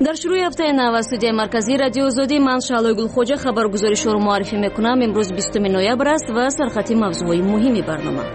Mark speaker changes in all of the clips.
Speaker 1: дар шурӯи ҳафтаи нав аз студияи марказии радиои озодӣ ман Шаҳлои Гулхоҷа хабаргузоришро муаррифӣ мекунам. имрӯз 20 ноябр аст ва сархати мавзӯъҳои муҳими барнома.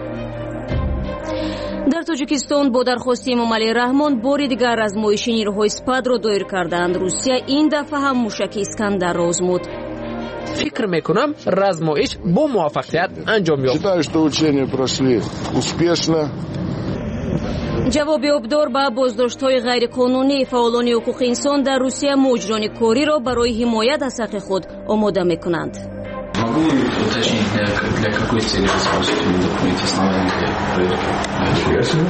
Speaker 1: дар Тоҷикистон бо дархости Эмомалии Раҳмон бори дигар азмоиши нирӯҳои СПАДро доир карданд. Русия ин дафъа ҳам мушаки Искандарро озмуд.
Speaker 2: Фикр мекунам размоиш бо муваффақият анҷом ёфт.
Speaker 3: Считаю, что учения прошли успешно.
Speaker 1: ҷавоби обдор ба боздоштҳои ғайриқонунии фаъолони ҳуқуқи инсон дар Русия муҷрони кориро барои ҳимоят аз ҳаққи худ омода мекунанд.
Speaker 4: Могу уточнить, для какой цели вы используете документы основания проверки?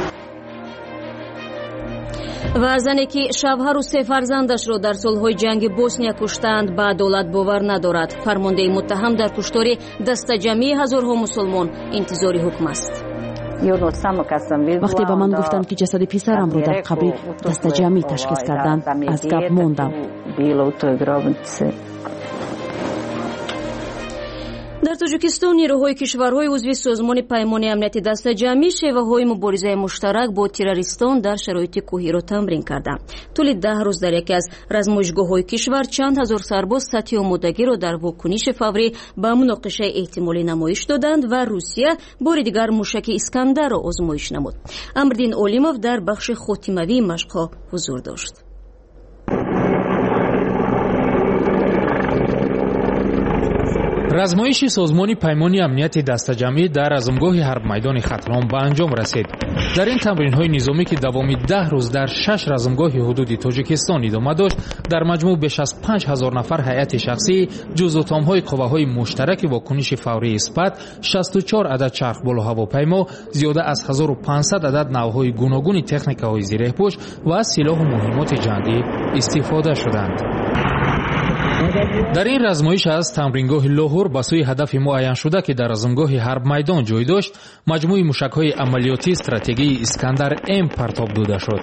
Speaker 1: ва зане ки шавҳару се фарзандашро дар солҳои ҷанги Босния куштаанд ба адолат бовар надорад. Фармондеи муттаҳам дар куштори дастаҷамии ҳазорҳо мусулмон интизори ҳукм аст.
Speaker 5: вақте ба ман гуфтанд ки ҷасади писарамро дар қабри дастаҷамӣ ташхис карданд, аз гап мондам.
Speaker 1: дар Тоҷикистон нирӯҳои кишварҳои узви созмони паймони амнияти дастаҷамӣ шеваҳои муборизаи муштарак бо террористон дар шароити кӯҳиро тамрин карданд. тӯли 10 рӯз дар яке аз размоишгоҳҳои кишвар чанд ҳазор сарбоз сатҳи омодагиро дар вокуниши фаврӣ ба муноқишаи эҳтимолӣ намоиш доданд ва Русия бори дигар мушаки Искандарро озмоиш намуд. Амрдин Олимов дар бахши хотимавии машқҳо ҳузур дошт.
Speaker 6: размоиши созмони паймони амнияти дастаҷамӣ дар размгоҳи ҳарбмайдони Хатлон ба анҷом расид. дар ин тамринҳои низомӣ ки давоми 10 рӯз дар 6 размгоҳи ҳудуди Тоҷикистон идома дошт, дар маҷмӯъ беш аз 5000 нафар ҳайати шахсӣ ҷузутомҳои қувваҳои муштараки вокуниши фаврии СПАД, 64 адад чархболоҳавопаймо, зиёда аз 1500 адад навъҳои гуногуни техникаҳои зиреҳпӯш ва силоҳу муҳимоти ҷангӣ истифода шуданд. дар ин размоиш аз тамрингоҳи Лоҳур ба сӯи ҳадафи муайяншуда ки дар размгоҳи ҳарбмайдон ҷой дошт, маҷмӯи мушакҳои амалиётии стратегии Искандар М партоб дода шуд.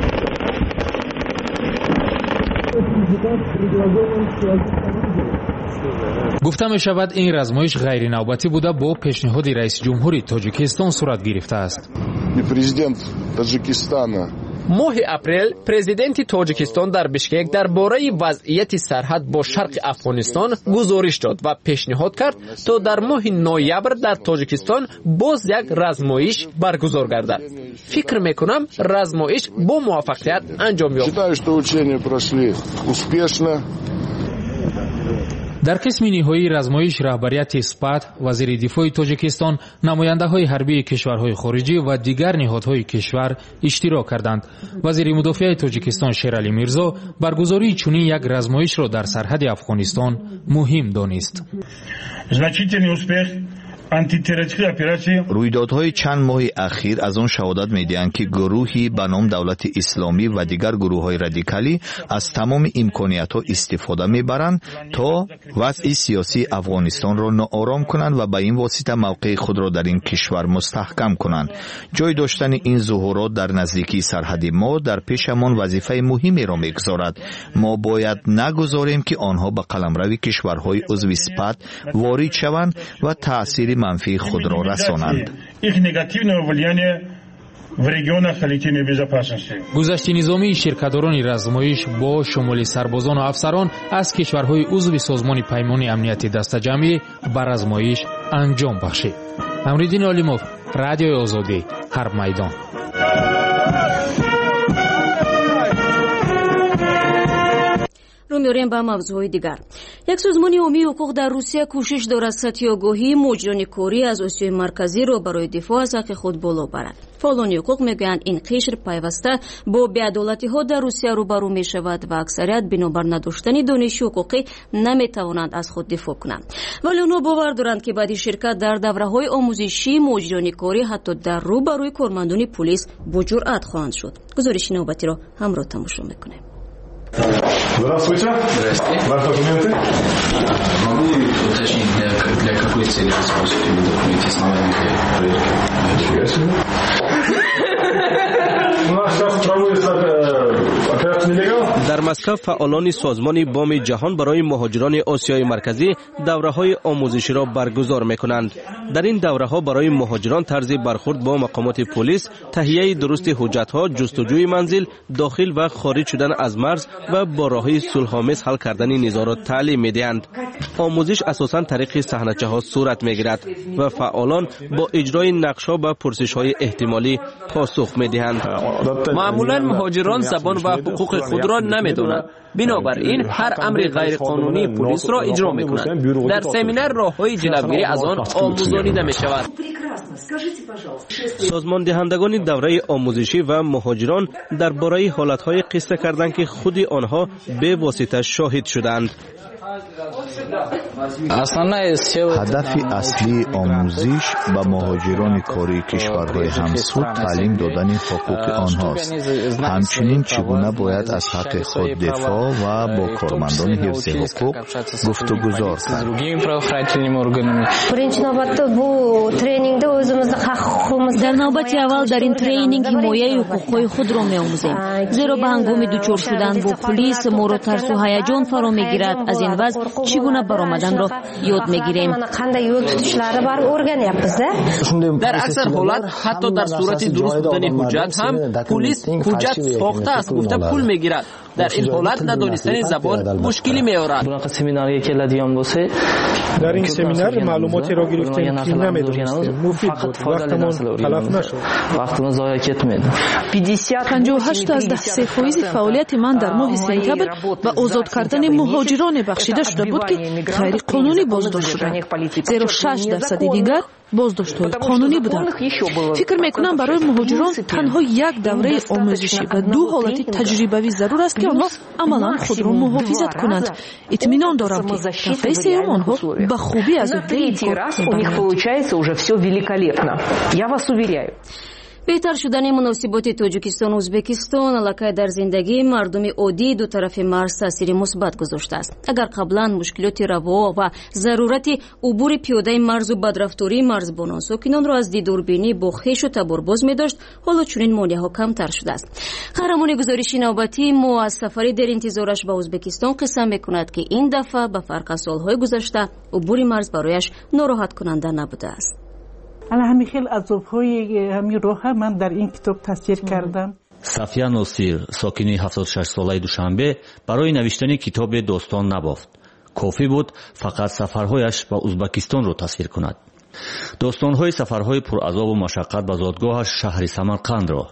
Speaker 6: гуфта мешавад ин размоиш ғайринавбатӣ буда бо пешниҳоди раиси ҷумҳури Тоҷикистон сурат гирифтааст.
Speaker 3: Президент Таҷикистона
Speaker 2: моҳи апрел президенти Тоҷикистон дар Бишкек дар бораи вазъияти сарҳад бо шарқи Афғонистон гузориш дод ва пешниҳод кард то дар моҳи ноябр дар Тоҷикистон боз як размоиш баргузор гардад. фикр мекунам размоиш бо муваффақият анҷом ёфт.
Speaker 3: Считаю, что учения прошли успешно.
Speaker 6: дар қисми ниҳоии размоиш раҳбарияти СПАД, вазири дифои Тоҷикистон, намояндаҳои ҳарбии кишварҳои хориҷӣ ва дигар ниҳодҳои кишвар иштирок карданд. вазири мудофиаи Тоҷикистон Шералӣ Мирзо баргузории чунин як размоишро дар сарҳади Афғонистон муҳим донист.
Speaker 7: рӯйдодҳои чанд моҳи ахир аз он шаҳодат медиҳанд ки гурӯҳи ба ном давлати исломӣ ва дигар гурӯҳҳои радикалӣ аз тамоми имкониятҳо истифода мебаранд то вазъи сиёсии Афғонистонро ноором кунанд ва ба ин восита мавқеи худро дар ин кишвар мустаҳкам кунанд. ҷой доштани ин зуҳурот дар наздикии сарҳади мо дар пешамон вазифаи муҳимеро мегузорад. мо бояд нагузорем ки онҳо ба қаламрави кишварҳои узви СПАД ворид шаванд ва таъсири манфии худро расонанд.
Speaker 6: гузашти низомии ширкатдорони размоиш бо шумоли сарбозону афсарон аз кишварҳои узви созмони паймони амнияти дастаҷамӣ ба размоиш анҷом бахшид. Амриддин Олимов, Радиои Озодӣ, Ҳарбмайдон.
Speaker 1: меорем ба мавзӯъҳои дигар. як созмони оммии ҳуқуқ дар Русия кӯшиш дорад сатҳи огоҳии муҷроникорӣ аз Осиёи Марказиро барои дифоъ аз ҳаққи худ боло барад. фаъолони ҳуқуқ мегӯянд ин қишр пайваста бо беадолатиҳо дар Русия рӯбарӯ мешавад ва аксарият бинобар надоштани дониши ҳуқуқӣ наметавонанд аз худ дифоъ кунанд. вале онҳо бовар доранд ки баъди ширкат дар давраҳои омӯзишии муҷроникорӣ ҳатто дар рӯ ба рӯи кормандони пулис бо ҷуръат хоҳанд шуд. гузориши навбатиро ҳамроҳ тамошо мекунем.
Speaker 8: Здравствуйте.
Speaker 4: Здравствуйте.
Speaker 8: Ваши документы?
Speaker 4: Могу уточнить, для какой цели вы используете документы основания проверки?
Speaker 8: У нас сейчас проводится операция «Нелегал».
Speaker 2: Да,
Speaker 9: در مسکو فعالان سازمان بام جهان برای مهاجران آسیای مرکزی دوره‌های آموزشی را برگزار می‌کنند. در این دوره‌ها برای مهاجران طرز برخورد با مقامات پلیس، تهیه درست حجت‌ها، جستجوی منزل، داخل و خارج شدن از مرز و با راه‌های صلح‌آمیز حل کردن نیزها را تعلیم می‌دهند. آموزش اساساً طریق صحنه‌چه‌ها صورت می‌گیرد و فعالان با اجرای نقش‌ها و پرسش‌های احتمالی پاسخ می‌دهند.
Speaker 2: معمولاً مهاجران زبان و حقوق خود را نمی‌دانند. بنابراین هر امر غیر قانونی پلیس را اجرا می‌کنند. در سمینار راه‌های جلوگیری از آن آموزانیده می‌شود.
Speaker 9: سازمان دهندگان دوره آموزشی و مهاجران درباره حالت‌های قصه کردند که خود آنها به واسطه شاهد شدند.
Speaker 7: هدف اصلی آموزش به مهاجران کاری کشورهای همسو تعلیم دادن حقوق آنهاست. همچنین چگونه باید از حق خود دفاع و با کارمندان حفظ حقوق گفتگوزار کرد.
Speaker 1: در نوبت اول در این ترینینگ حمایه حقوقهای خود را می‌آموزیم، زیرا به هنگام دچار شدن با پلیس ما را ترس و هیجان فرا می‌گیرد. از این وضع چگونه برآمدن را یاد می‌گیریم.
Speaker 2: در اکثر حالات حتی در صورت درست بودن حجت هم پلیس حجت ساخته است گفته پول می‌گیرد. در این حالت ندانستن زبان مشکلی می‌آورد.
Speaker 10: در این سمینار معلوماتی را گرفتیم که نمی‌دانستیم. مفید بود. وقتمان تلف نشد.
Speaker 11: 58 از 10% فعالیت من در ماه سپتامبر به آزاد کردن مهاجران بخشیده شده بود که غیر قانونی بازداشت شدند، زیرا 6% دیگر بازداشت‌های قانونی بودند. فکر می‌کنم برای مهاجران تنها یک دوره آموزشی و 2 حالت تجربوی ضرور است که آنها عملاً خود را محافظت کنند. اطمینان دارم که دفعه سوم آنها به خوبی از این کار
Speaker 1: بهتر شدن مناسبات تاجیکستان و ازبکستان علاقه در زندگی مردم عادی دو طرف مرز تاثیر مثبت گذاشته است. اگر قبلا مشکلات روا و ضرورت عبور پیاده مرز و بدرفتاری مرزبانان ساکنان را از دیداربینی با خویش و تبارباز می داشت، حالا چنین مانعها کمتر شده است. قهرمان گزارش نوبتی ما از سفری در انتظارش به ازبکستان قسم میکند که این دفعه به فرق از سالهای گذشته عبور مرز برایش ناراحت کننده نبوده است.
Speaker 12: همین خیلی عذاب‌های همین راه من در این کتاب تصویر کردم.
Speaker 13: صفیه ناصیر ساکنی 76 ساله دوشنبه برای نوشتن کتاب داستان نبافت. کافی بود فقط سفرهایش به ازبکستان را تصویر کند. داستان‌های سفرهای پرعذاب و مشقت به زادگاهش شهر سمرقند را.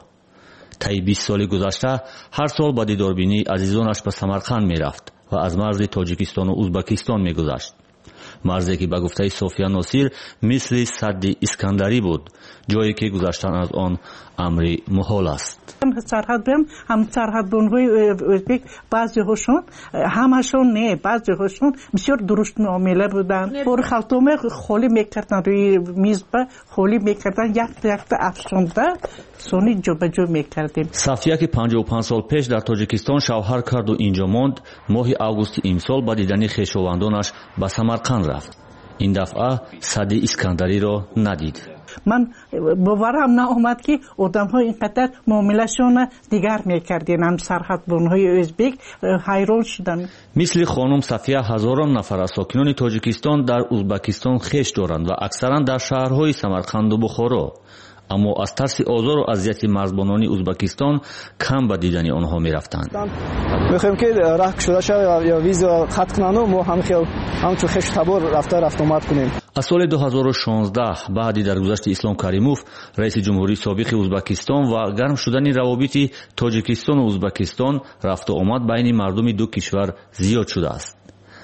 Speaker 13: طی 20 سال گذشته هر سال با دیداربینی عزیزانش به سمرقند می‌رفت و از مرز تاجیکستان و ازبکستان می‌گذشت. مرزی که به گفته صفیه ناصیر مثل سد اسکندری بود، جایی که گذشتن از آن امری محال است.
Speaker 12: سرحد بیم هم سرحدبان‌های ازبک بعضی هاشون همشون نه، بعضی هاشون بسیار درست معامله بودن. پر خلطوم خالی میکردن روی میز به خالی میکردن، یک افشانده سونی جو به جو میکردیم.
Speaker 13: صفیه که 55 سال پیش در تاجیکستان شوهر کرد و اینجا ماند، ماه آگوست امسال با دیدن خویشاوندانش به سمرقند رفت. این دفعه سد اسکندری را ندید.
Speaker 12: من باورم ناآمد که آدم‌ها اینقدر معامله‌شون دیگر می‌کردن. هم سرحدبان‌های ازبک حیران شدن.
Speaker 13: مثل خانم صفیه هزاران نفر از ساکنان تاجیکستان در ازبکستان خویش دارند و اکثرا در شهرهای سمرقند و بخارا. اما از ترس آزار و اذیت مرزبانان ازبکستان کم به دیدن آنها می‌رفتند.
Speaker 14: می‌خوایم که راه شده شود یا ویزا خط کنند و ما همچون خویش تبار رفت آمد کنیم.
Speaker 13: از سال 2016 بعد درگذشت اسلام کریموف رئیس جمهوری سابق ازبکستان و گرم شدن روابط تاجیکستان و ازبکستان رفت و آمد بین مردم دو کشور زیاد شده است.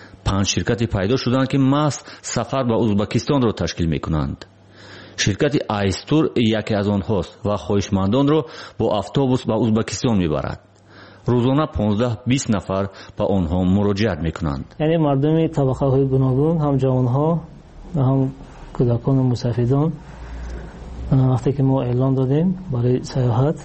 Speaker 13: 5 شرکت پیدا شدند که محض سفر به ازبکستان را تشکیل می‌کنند. شرکت آیستور یکی از آنهاست و خواهشمندان را با اتوبوس به ازبکستان میبرد. روزانه 15-20 نفر به آنها مراجعت میکنند.
Speaker 15: یعنی مردم طبقه های گوناگون، هم جوانها و هم کودکان و مسافران، وقتی که ما اعلام دادیم برای سیاحت،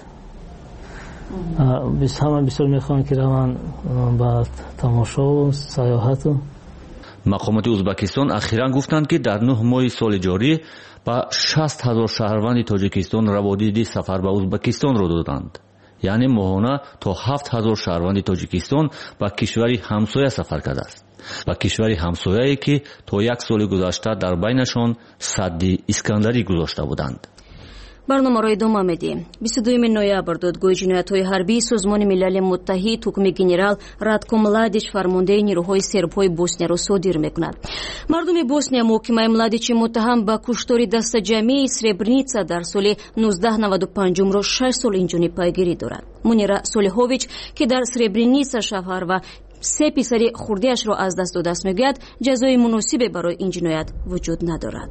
Speaker 15: همه بسیار میخوان که روان به تماشا و سیاحت.
Speaker 13: مقامات ازبکستان اخیراً گفتند که در 9 ماه سال جاری با 60,000 شهروند تاجیکستان روادید سفر به ازبکستان را دادند. яъне моҳона то 7000 шаҳрванди тоҷикистон ба кишвари ҳамсоя сафар кардааст, ба кишвари ҳамсояе ки то 1 соли гузашта дар байнашон садди Искандарӣ гузошта буданд.
Speaker 1: барномаро идома медиҳем. 22 ноябр додгоҳи ҷиноятҳои ҳарбии Созмони Милали Муттаҳид ҳукми генерал Радко Младич фармондаи нирӯҳои сербҳои Боснияро содир мекунад. мардуми Босния муҳокимаи Младичи муттаҳам ба куштори дастаҷамии Сребреница дар соли 1995-ро 6 сол инҷониб пайгирӣ дорад. Мунира Солиҳович, ки дар Сребреница шавҳар ва 3 писари хурдиашро аз даст додааст, мегӯяд ҷазои муносибе барои ин ҷиноят вуҷуд надорад.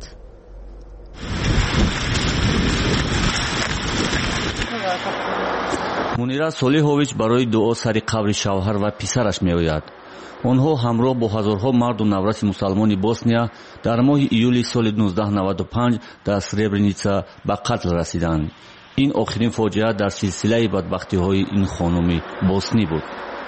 Speaker 13: мунира Солиҳович барои дуо сари қабри шавҳар ва писараш меояд. онҳо ҳамроҳ бо ҳазорҳо марду навраси мусалмони Босния дар моҳи июли соли 1995 дар Сребреница ба қатл расиданд. ин охирин фоҷиа дар силсилаи бадбахтиҳои ин хонуми боснӣ буд.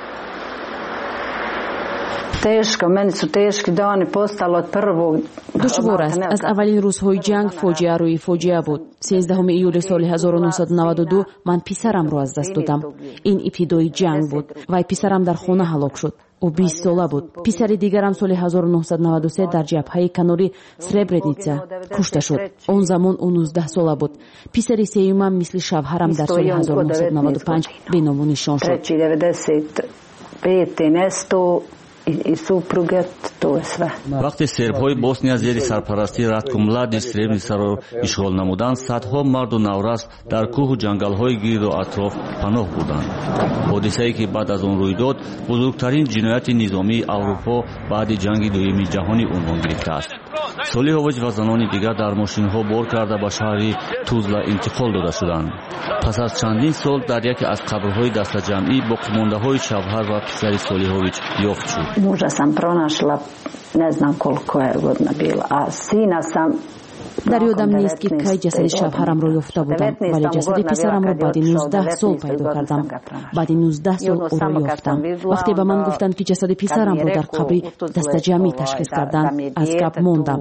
Speaker 5: душвор аст. аз аввалин рӯзҳои ҷанг фоҷиа рӯи фоҷиа буд. 13 июли соли 1992 ман писарамро аз даст додам. ин ибтидои ҷанг буд. вай писарам дар хона ҳалок шуд. ӯ 20 сола буд. писари дигарам соли 1993 дар ҷабҳаи канори Сребреница кушта шуд. он замон ӯ 19 сола буд. писари сеюмам мисли шавҳарам дар соли 1995 беному нишон шуд.
Speaker 13: вақте сербҳои Босния зери сарпарастии Радко Младич Сребреницаро ишғол намуданд, садҳо марду наврас дар кӯҳу ҷангалҳои гирду атроф паноҳ бурданд. ҳодисае ки баъд аз он рӯй дод, бузургтарин ҷинояти низомии Аврупо баъди ҷанги дуюми ҷаҳонӣ унвон гирифтааст. Солиҳович ва занони дигар дар мошинҳо бор карда ба шаҳри Тузла интиқол дода шуданд. пас аз чандин сол дар яке аз қабрҳои дастаҷамъӣ боқимондаҳои шавҳар ва писари Солиҳович ёфт шуд.
Speaker 16: Muža sam pronašla, ne znam koliko je godina bila, a sina sam
Speaker 5: дар ёдам нест ки кай ҷасади шавҳарамро ёфта будам, вале ҷасади писарамро баъди 19 сол пайдо кардам. баъди 19 сол ӯро ёфтам. вақте ба ман гуфтанд ки ҷасади писарамро дар қабри дастаҷамӣ ташхис карданд, аз гап мондам.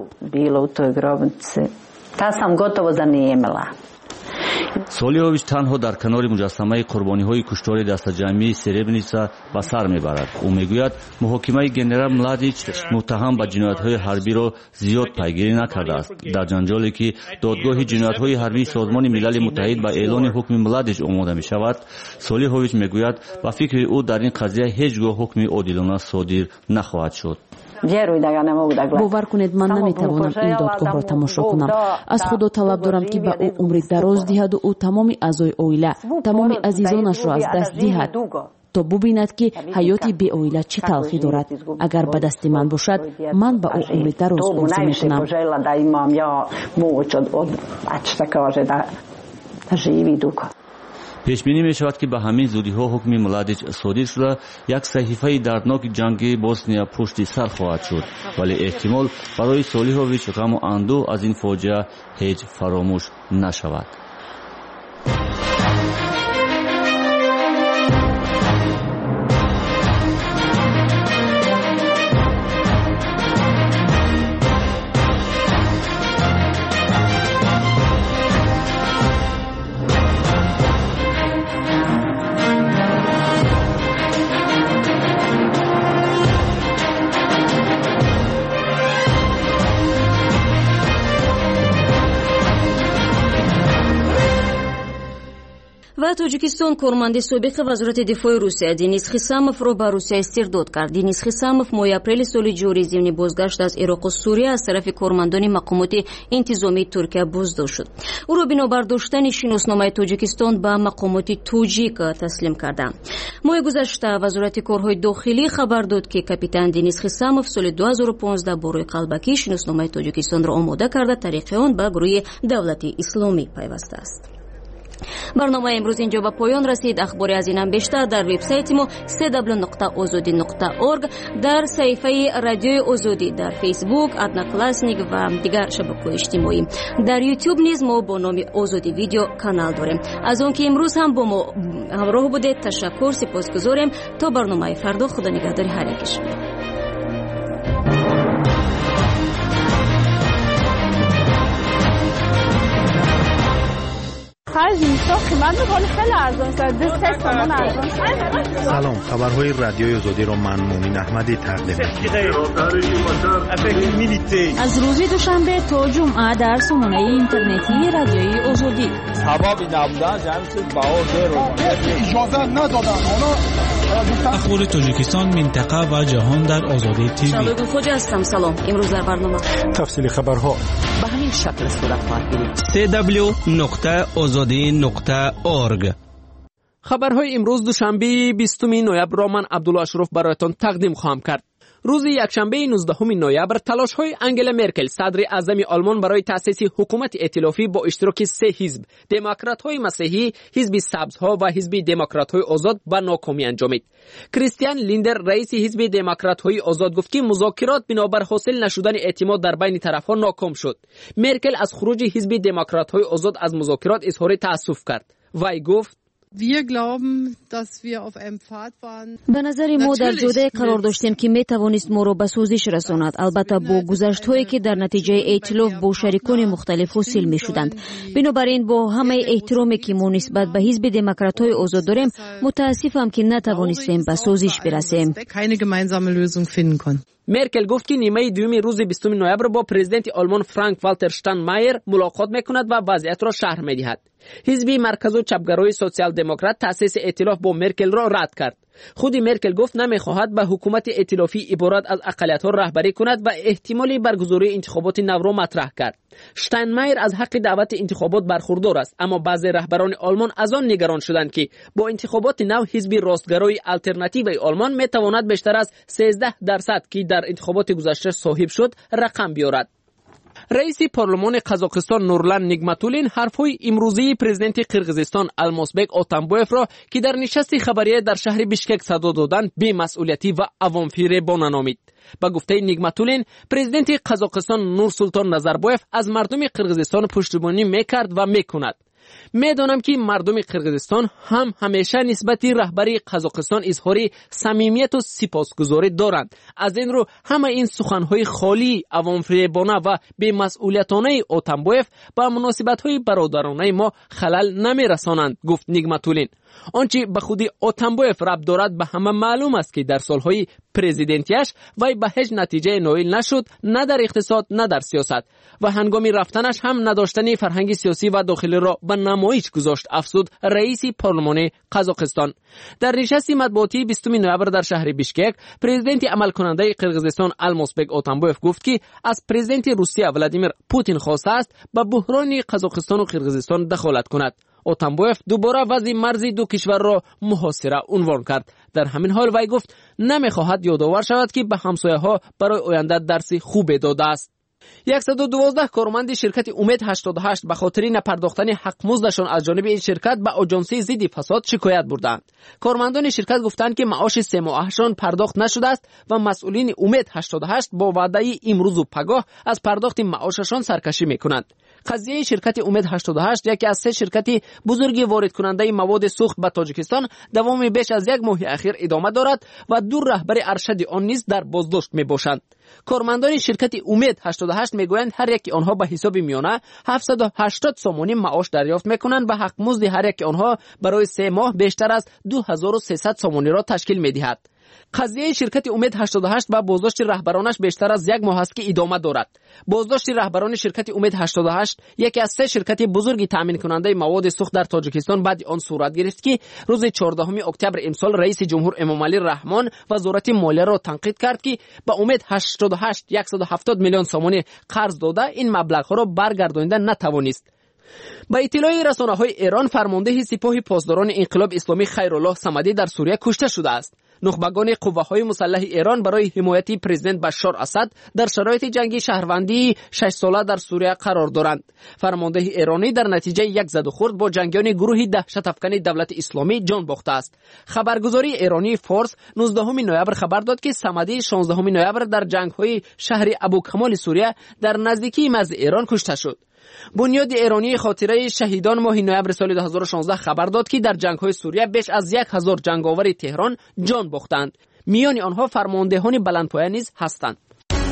Speaker 13: Солиҳович танҳо дар канори муҷассамаи қурбониҳои куштори дастаҷамии Сребреница ба сар мебарад. ӯ мегӯяд муҳокимаи генерал Младич муттаҳам ба ҷиноятҳои ҳарбиро зиёд пайгирӣ накардааст. дар ҷанҷоле ки додгоҳи ҷиноятҳои ҳарбии Созмони Милали Муттаҳид ба эълони ҳукми Младич омода мешавад, Солиҳович мегӯяд ба фикри ӯ дар ин қазия ҳеҷ гоҳ ҳукми одилона содир нахоҳад шуд.
Speaker 5: бовар кунед, ман наметавонам ин додгоҳро тамошо кунам. аз худо талаб дорам ки ба ӯ умри дароз диҳаду ӯ тамоми аъзои оила, тамоми азизонашро аз даст диҳад, то бубинад ки ҳаёти беоила чӣ талхӣ дорад. агар ба дасти ман бошад, ман ба ӯ умри дароз орзу мекунам.
Speaker 13: пешбинӣ мешавад ки ба ҳамин зудиҳо ҳукми Младич содир шуда, як саҳифаи дардноки ҷанги Босния пушти сар хоҳад шуд, вале эҳтимол барои Солиҳович ғаму андӯҳ аз ин фоҷиа ҳеҷ фаромӯш нашавад.
Speaker 1: ва Тоҷикистон корманди собиқи вазорати дифои Русия Денис Хисамовро ба Русия истирдод кард. Денис Хисамов моҳи апрели соли ҷорӣ зимни бозгашт аз Ироқу Сурия аз тарафи кормандони мақомоти интизомии Туркия боздошт шуд. ӯро бинобар доштани шиносномаи Тоҷикистон ба мақомоти тоҷик таслим карданд. моҳи гузашта вазорати корҳои дохилӣ хабар дод ки капитан Денис Хисамов соли 2015 бо рӯи қалбакӣ шиносномаи Тоҷикистонро омода карда тариқи он ба гурӯҳи давлати исломӣ пайвастааст. барномаи имрӯз инҷо ба поён расид. ахбори аз инам бештар дар вебсайти мо www.ozodi.org, дар саҳифаи радиои озодӣ, дар фейсбук, одноклассник ва дигар шабакаҳои иҷтимоӣ. дар ютуб низ мо бо номи озоди видео канал дорем. аз он ки имрӯз ҳам бо мо ҳамроҳ будед ташаккур сипосгузорем. то барномаи фардо, худо нигаҳдори ҳар яке шумо.
Speaker 17: خرج اینستا قیمت میکنه خیلی ارزان است. 2 تومان ارزان.
Speaker 18: سلام، خبرهای رادیوی آزادی رو من مومین احمدی تقدیم
Speaker 1: از روز دوشنبه تا جمعه در سامانه اینترنتی رادیوی آزادی.
Speaker 8: اجازه ندادن.
Speaker 19: اخبار تاجیکستان، منطقه و جهان در آزادی تیوی.
Speaker 1: شبکه خوج هستم. سلام. امروز در برنامه
Speaker 10: تفصیلی خبرها
Speaker 20: به همین شکل صورت خواهد گرفت.
Speaker 9: www.azadi.org.
Speaker 2: خبرهای امروز دوشنبه 20 نوامبر را من عبدالله اشرف برایتان تقدیم خواهم کرد. روز یکشنبه 19 نوامبر تلاش‌های انگلا مرکل صدر اعظم آلمان برای تأسیس حکومت ائتلافی با اشتراک 3 حزب، دموکرات‌های مسیحی، حزب سبزها و حزب دموکرات‌های آزاد به ناکامی انجامید. کریستیان لیندر رئیس حزب دموکرات‌های آزاد گفت که مذاکرات بنابر حاصل نشدن اعتماد در بین طرف‌ها ناکام شد. مرکل از خروج حزب دموکرات‌های آزاد از مذاکرات اظهار تأسف کرد. وی گفت
Speaker 1: به نظر ما در جوده قرار داشتیم که می توانست ما را به سوزش رساند، البته با گذشت‌هایی که در نتیجه ائتلاف با شریکان مختلف حاصل می شدند. بنابراین با همه احترامی که ما نسبت به حزب دموکرات‌های آزاد داریم، متاسفم که نتوانستیم به سوزش برسیم.
Speaker 2: مرکل گفت که نیمه دوم روز 20 نوامبر با پرزیدنت آلمان فرانک والتر شتاینمایر ملاقات میکند و وضعیت را شرح میدهد. حزب مرکز و چپگرای سوسیال دموکرات تأسیس ائتلاف با مرکل را رد کرد. خود مرکل گفت نمیخواهد به حکومت ائتلافی عبارت از اقلیت‌ها رهبری کند و احتمالی برگزاری انتخابات نو را مطرح کرد. شتاینمایر از حق دعوت انتخابات برخوردار است، اما بعضی رهبران آلمان از آن نگران شدند که با انتخابات نو حزب راستگرای آلترناتیو آلمان میتواند بیشتر از 13% که در انتخابات گذشته صاحب شد رقم بیاورد. رئیس پارلمان قزاقستان نورلان نیگماتولین حرفهای امروزی پرزیدنت قرقیزستان المازبک اتامبایف را که در نشست خبریه در شهر بیشکک صدا دادند بی‌مسئولیتی و عوام‌فریبانه نامید. با گفته نیگماتولین، پرزیدنت قزاقستان نورسولطان نظربایف از مردم قرقیزستان پشتیبانی میکرد و میکند. میدانم که مردم قرقیزستان هم همیشه نسبت رهبری قزاقستان اظهار صمیمیت و سپاسگزاری دارند. از این رو همه این سخنهای خالی، عوام‌فریبانه و بی‌مسئولیتانه اتامبایف با مناسبت‌های برادرانه ما خلل نمی‌رسانند، گفت نیگماتولین. آنچه به خودی اتامبایف ربط دارد به همه معلوم است که در سالهای پرزیدنتیش وی به هیچ نتیجه نائل نشد، نه در اقتصاد نه در سیاست، و هنگامی رفتنش هم نداشتن فرهنگ سیاسی و داخلی را به نمایش گذاشت، افزود رئیس پارلمان قزاقستان. در نشست مطبوعاتی 20 نوامبر در شهر بیشکک، پرزیدنت عمل کننده قرقیزستان المازبک اتامبایف گفت که از پرزیدنت روسیه ولادیمیر پوتین خواسته است به بحران قزاقستان و قرقیزستان دخالت کند. اتامبایف دوباره وضع مرزی دو کشور را محاصره عنوان کرد. در همین حال وی گفت نمیخواهد یادآور شود که به همسایه‌ها برای آینده درسی خوب داده است. 112 کارمند شرکت امید 88 به خاطر نپرداختن حق مزدشان از جانب این شرکت به آژانس ضد فساد شکایت بردند. کارمندان شرکت گفتند که معاش 3 ماهشان پرداخت نشده است و مسئولین امید 88 با وعده امروز و پگاه از پرداخت معاششان سرکشی میکنند. قضیه شرکت امید 88 یکی از 3 شرکت بزرگ وارد کننده مواد سوخت به تاجیکستان دوام بیش از 1 ماه اخیر ادامه دارد و 2 رهبر ارشد آن نیز در بازداشت میباشند. کارمندان شرکت امید 88 میگویند هر یک آنها به حساب میانه 780 سومانی معاش دریافت میکنند و حق مزد هر یک آنها برای 3 ماه بیشتر از 2300 سومانی را تشکیل میدهد. قضیه شرکت امید 88 و بازداشت رهبرانش بیشتر از 1 ماه است که ادامه دارد. بازداشت رهبران شرکت امید 88 یکی از 3 شرکت بزرگ تامین کننده مواد سوخت در تاجیکستان بعد آن صورت گرفت که روز 14 اکتبر امسال رئیس جمهور امامعلی رحمان وزارت مالیه را تنقید کرد که به امید 88 170 میلیون سومانی قرض داده این مبلغ را برگردانیده نتوانست. با اطلاع رسانه‌های ایران، فرمانده سپاه پاسداران انقلاب اسلامی خیرالله صمدی در سوریه کشته شده است. نخبگان قوه‌های مسلح ایران برای حمایت پرزیدنت بشار اسد در شرایط جنگی شهروندی 6 ساله در سوریه قرار دارند. فرمانده ایرانی در نتیجه یک زد و خورد با جنگیان گروه دهشت افکن دولت اسلامی جان باخته است. خبرگزاری ایرانی فارس 19 نوامبر خبر داد که صمدی 16 نوامبر در جنگ‌های شهر ابوکمال سوریه در نزدیکی مرز ایران کشته شد. بنیاد ایرانی خاطره شهیدان ماه نوامبر سال 2016 خبر داد که در جنگ‌های سوریه بیش از 1000 جنگاور تهران جان باختند. میان آنها فرماندهان بلندپایه نیز هستند.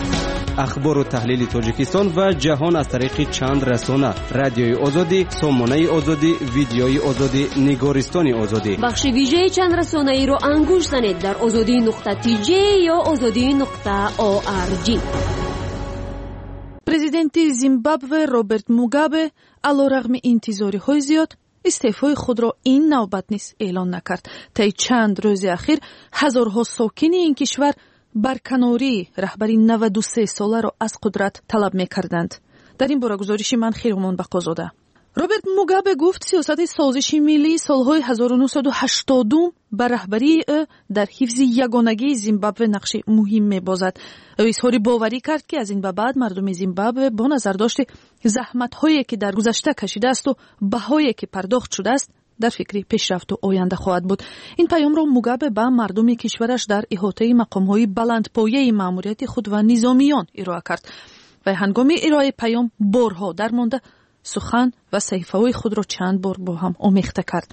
Speaker 9: اخبار و تحلیل تاجیکستان و جهان از طریق چند رسانه: رادیوی آزادی، سامانه آزادی، ویدیوی آزادی، نگارستان آزادی.
Speaker 1: بخش ویژه چند رسانه‌ای رو انگوش زنید در azadi.tj یا azadi.org.
Speaker 11: президенти Зимбабве Роберт Мугабе алорағми интизориҳои зиёд истеъфои худро ин навбат низ эълон накард. таи чанд рӯзи ахир ҳазорҳо сокини ин кишвар барканории раҳбари 93 соларо аз қудрат талаб мекарданд. дар ин бора гузориши ман Хиромон Бақозода. роберт Мугабе гуфт сиёсати созиши миллии солҳои 1980 ба раҳбарии ӯ дар ҳифзи ягонагии Зимбабве нақши муҳим мебозад. ӯ изҳори боварӣ кард ки аз ин ба баъд мардуми Зимбабве бо назардошти заҳматҳое ки дар гузашта кашидаасту баҳое ки пардохт шудааст дар фикри пешрафту оянда хоҳад буд. ин паёмро Мугабе ба мардуми кишвараш дар иҳотаи мақомҳои баландпояи маъмурияти худ ва низомиён ироа кард. вай ҳангоми ироаи паём борҳо дармонда сухан ва саҳифаҳои худро чанд бор бо ҳам омехта кард.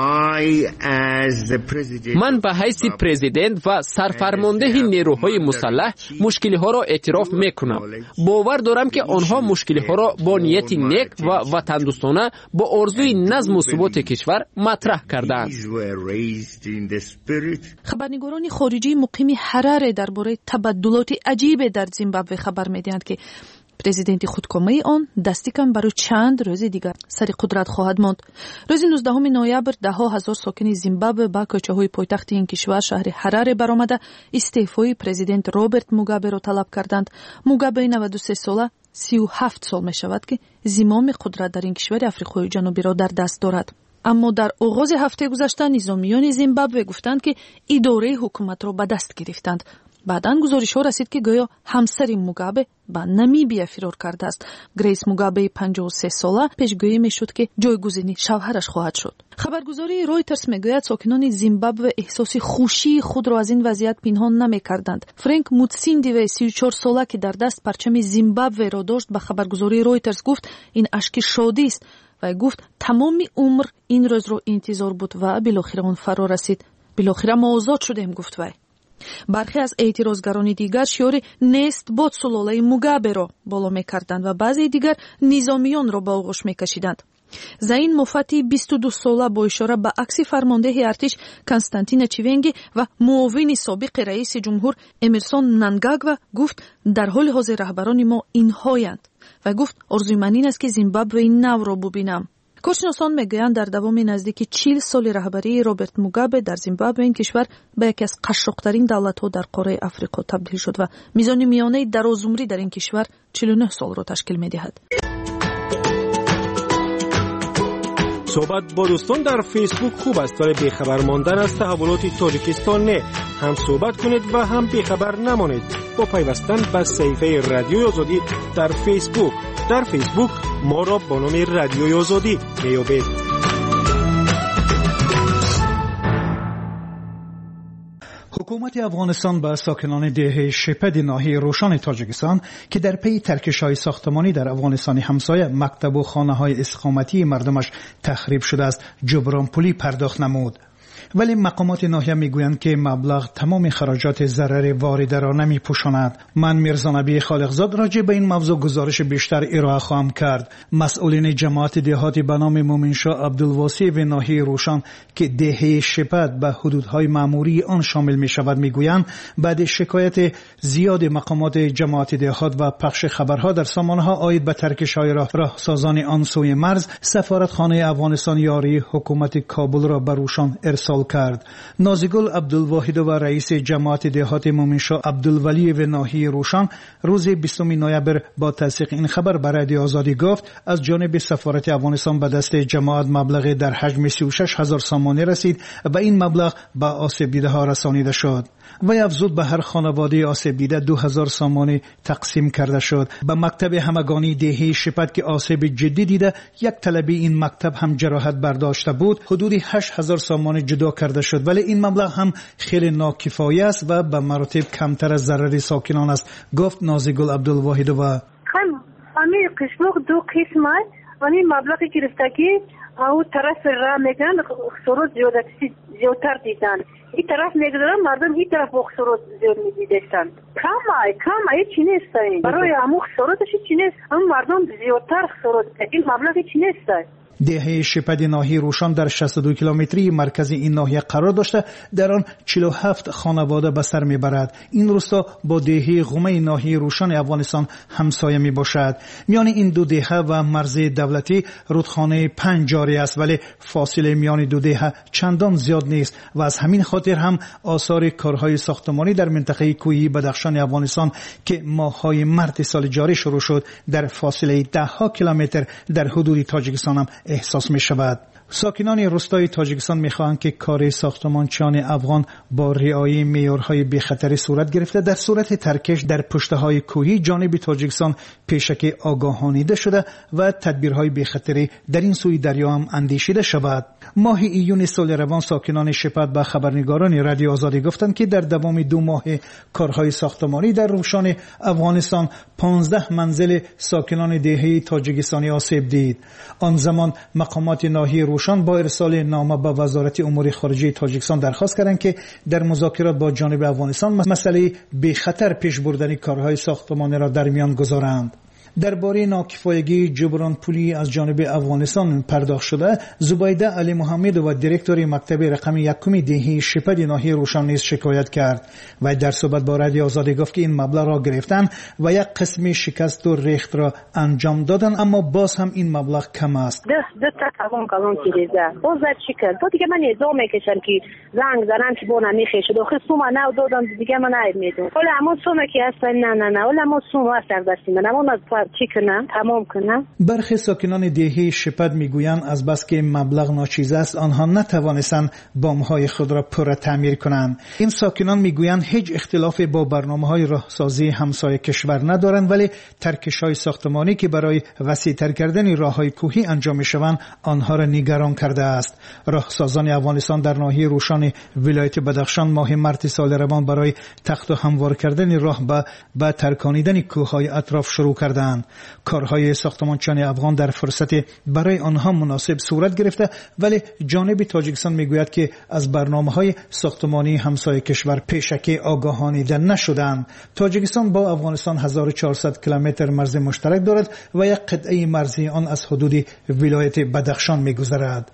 Speaker 2: ман ба ҳайси президент ва сарфармондеҳи нерӯҳои мусаллаҳ мушкилиҳоро эътироф мекунам. бовар дорам ки онҳо мушкилиҳоро бо нияти нек ва ватандӯстона бо орзуи назму суботи кишвар матраҳ кардаанд.
Speaker 11: хабарнигорони хориҷии муқими Ҳараре дар бораи табаддулоти аҷибе дар Зимбабве хабар медиҳанд ки президенти худкомаи он дасти кам барои чанд рӯзи дигар сари қудрат хоҳад монд. рӯзи 19 ноябр даҳо ҳазор сокини Зимбабве ба кӯчаҳои пойтахти ин кишвар шаҳри Ҳараре баромада истеъфои президент Роберт Мугаберо талаб карданд. Мугабеи 93 сола 37 сол мешавад ки зимоми қудрат дар ин кишвари Африқои ҷанубиро дар даст дорад. аммо дар оғози ҳафтаи гузашта низомиёни Зимбабве гуфтанд ки идораи ҳукуматро ба даст гирифтанд. баъдан гузоришҳо расид ки гӯё ҳамсари Мугабе ба Намибия фирор кардааст. Грейс Мугабеи 53 сола пешгӯӣ мешуд ки ҷойгузини шавҳараш хоҳад шуд. хабаргузории Reuters мегӯяд сокинони Зимбабве эҳсоси хушии худро аз ин вазъият пинҳон намекарданд. Фрэнк Мутсиндиве 34 сола ки дар даст парчами Зимбабверо дошт ба хабаргузории Reuters гуфт ин ашки шодист. вай гуфт тамоми умр ин рӯзро интизор буд ва билохира он фаро расид. билохира мо озод шудем, гуфт вай. бархе аз эътирозгарони дигар шиёри нест бод сулолаи Мугаберо боло мекарданд ва баъзеи дигар низомиёнро ба оғӯш мекашиданд. Заин Муфати 22 сола бо ишора ба акси фармондеҳи артиш Константина Чивенги ва муовини собиқи раиси ҷумҳур Эмерсон Нангагва гуфт дар ҳоли ҳозир раҳбарони мо инҳоянд. ва гуфт орзуи ман ин аст ки Зимбабвеи навро бубинам. коршиносон мегӯянд дар давоми наздики 40 соли раҳбарии Роберт Мугабе дар Зимбабве ин кишвар ба яке аз қашшоқтарин давлатҳо дар қораи Африқо табдил шуд ва мизони миёнаи дарозумрӣ дар ин кишвар 49 солро ташкил медиҳад.
Speaker 10: صحبت با دوستان در فیسبوک خوب است ولی بیخبر ماندن از تحولات تاجیکستان نه. هم صحبت کنید و هم بیخبر نمانید با پیوستن به صفحه رادیوی آزادی در فیسبوک. در فیسبوک ما را با نام رادیوی آزادی میابید.
Speaker 21: حکومت افغانستان به ساکنان دهه شپد ناحیه روشن تاجیکستان که در پی ترکش‌های ساختمانی در افغانستان همسایه مکتب و خانه‌های اقامتی مردمش تخریب شده است جبران پولی پرداخت نمود. ولی مقامات ناحیه میگویند که مبلغ تمام خراجات ضرر وارده را نمیپوشاند. من میرزا نبی خالقزاد راجع به این موضوع گزارش بیشتر ارائه خواهم کرد. مسئولین جماعت دهاتی به نام مومنشاه عبدالواسی و ناحیه روشن که دهه شپد به حدودهای مأموری آن شامل میشود میگویند بعد شکایت زیاد مقامات جماعت دهات و پخش خبرها در سامانه‌ها عاید به ترکش‌های راهسازان آن سوی مرز، سفارتخانه افغانستان یاری حکومت کابل را به روشن ارسال کرد. نازیگل عبدالواحد و رئیس جماعت دهات مومنشاه عبدالولی و ناحیه روشن روز 20 نوامبر با تصدیق این خبر به رادیو آزادی گفت از جانب سفارت افغانستان به دست جماعت مبلغ در حجم 36,000 سامانه رسید و این مبلغ به آسیب دیده ها رسانیده شد. و افزود به هر خانواده آسیب دیده 2000 سامانه تقسیم کرده شد. به مکتب همگانی دهه شپد که آسیب جدی دیده یک طلبه این مکتب هم جراحت برداشته بود حدود 8000 سامانه جدا کرده شد ولی این مبلغ هم خیلی ناکفایه است و به مراتب کمتر از ضرر ساکنان است، گفت نازیگل عبدالواحد. و
Speaker 22: همین قسمت دو قسم است. همین مبلغ گرفتگی او طرف را میگن خسارات زیادتر دیدن. این طرف میگذارن مردم این طرف خسارات زیاد میدیدن. کم چی نیست برای همون خساراتش چی نیست، هم مردم زیادتر خسارات این مبلغی چی نیست.
Speaker 21: دهه شپد ناحیه روشان در 62 کیلومتری مرکز این ناحیه قرار داشته، در آن 47 خانواده به سر میبرد. این روستا با دهه قم ناحیه روشان افغانستان همسایه می باشد. میان این دو دهه و مرز دولتی رودخانه 5 جاری است، ولی فاصله میان دو دهه چندان زیاد نیست و از همین خاطر هم آثار کارهای ساختمانی در منطقه کوهی بدخشان افغانستان که ماه‌های مارس سال جاری شروع شد در فاصله 10 کیلومتر در حدود تاجیکستان هم احساس می شود. ساکنان روستای تاجیکستان می‌خواهند که کار ساختمانچیان افغان با رعایت معیارهای بی‌خطری صورت گرفته. در صورت ترکش در پشته‌های کوهی جانب تاجیکستان پیشکی آگاهانیده شده و تدبیرهای بی‌خطری در این سوی دریا هم اندیشیده شود. ماه ایون سال روان ساکنان شپد به خبرنگاران رادیو آزادی گفتند که در دوام 2 ماه کارهای ساختمانی در روشان افغانستان 15 منزل ساکنان دهه تاجیکستانی آسیب دید. آن زمان مقامات ناحیه روشان با ارسال نامه به وزارت امور خارجه تاجیکستان درخواست کردند که در مذاکرات با جانب افغانستان مسئله بی خطر پیش بردن کارهای ساختمانی را در میان گذارند. درباره ناکفایگی جبران پولی از جانب افغانستان پرداخت شده، زبیده علی محمد و دیرکتور مکتب رقم 1 دهه شپد ناحیه روشان نیز شکایت کرد و در صحبت با رادیو آزادی گفت که این مبلغ را گرفتن و یک قسمی شکست و ریخت را انجام دادن، اما باز هم این مبلغ کم است.
Speaker 3: دو تا کلون کلیزه باز چی کرد؟ تو دیگه من ادعا میکشم که زنگ زدن که بونا میخیشه داخل سوما نو دادم دیگه من نمیدونم. ولی اما سوما کی هستن؟ نه ولی اما سوما هست دستی من اما چی کنم تمام کنم. برخی
Speaker 21: ساکنان دهه شپد میگویند از بس که مبلغ ناچیز است آنها نتوانستند بامهای خود را پر تعمیر کنند. این ساکنان میگویند هیچ اختلافی با برنامه‌های راهسازی همسایه کشور ندارند، ولی ترکش‌های ساختمانی که برای وسیع‌تر کردن راه‌های کوهی انجام می‌شوند آنها را نگران کرده است. راهسازان افغانستان در ناحیه روشان ولایت بدخشان ماه مارس سال روان برای تخت و هموار کردن راه به ترکاندن کوه‌های اطراف شروع کردند. کارهای ساختمانچیان افغان در فرصت برای آنها مناسب صورت گرفته، ولی جانب تاجیکستان میگوید که از برنامه‌های ساختمانی همسایه کشور پیشکی آگاهانیده نشدند. تاجیکستان با افغانستان 1400 کیلومتر مرز مشترک دارد و یک قطعه مرزی آن از حدود ولایت بدخشان میگذرد.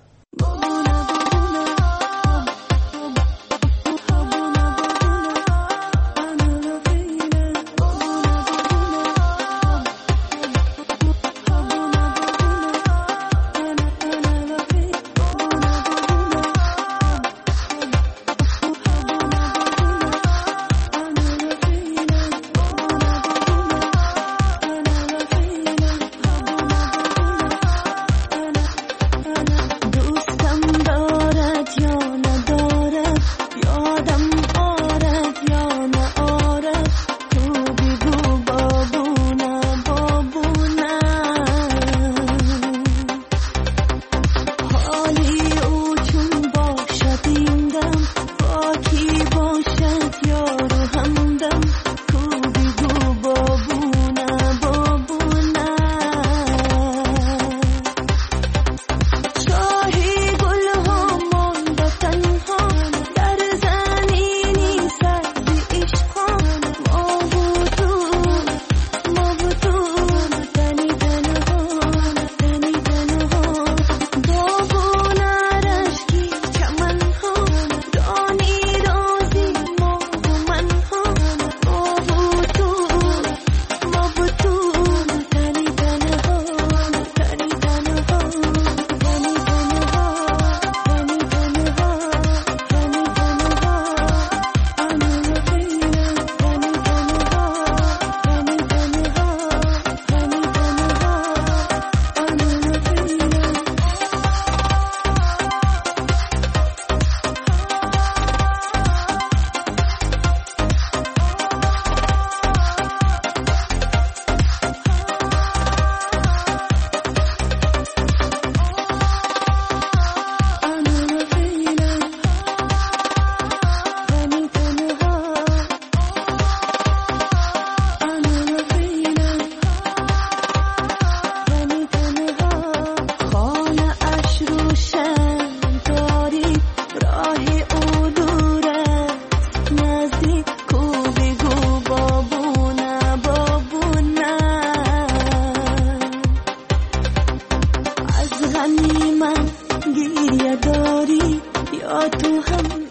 Speaker 4: من گریه داری یا تو هم.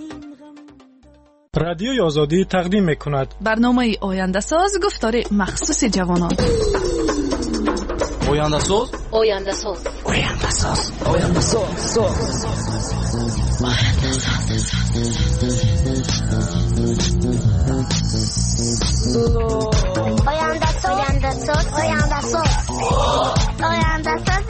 Speaker 10: رادیوی آزادی تقدیم میکند
Speaker 11: برنامه آینده ساز گفتار مخصوص جوانان.
Speaker 6: آینده ساز
Speaker 4: آینده ساز
Speaker 6: آینده ساز
Speaker 4: آینده ساز آینده ساز آینده ساز آینده ساز آینده ساز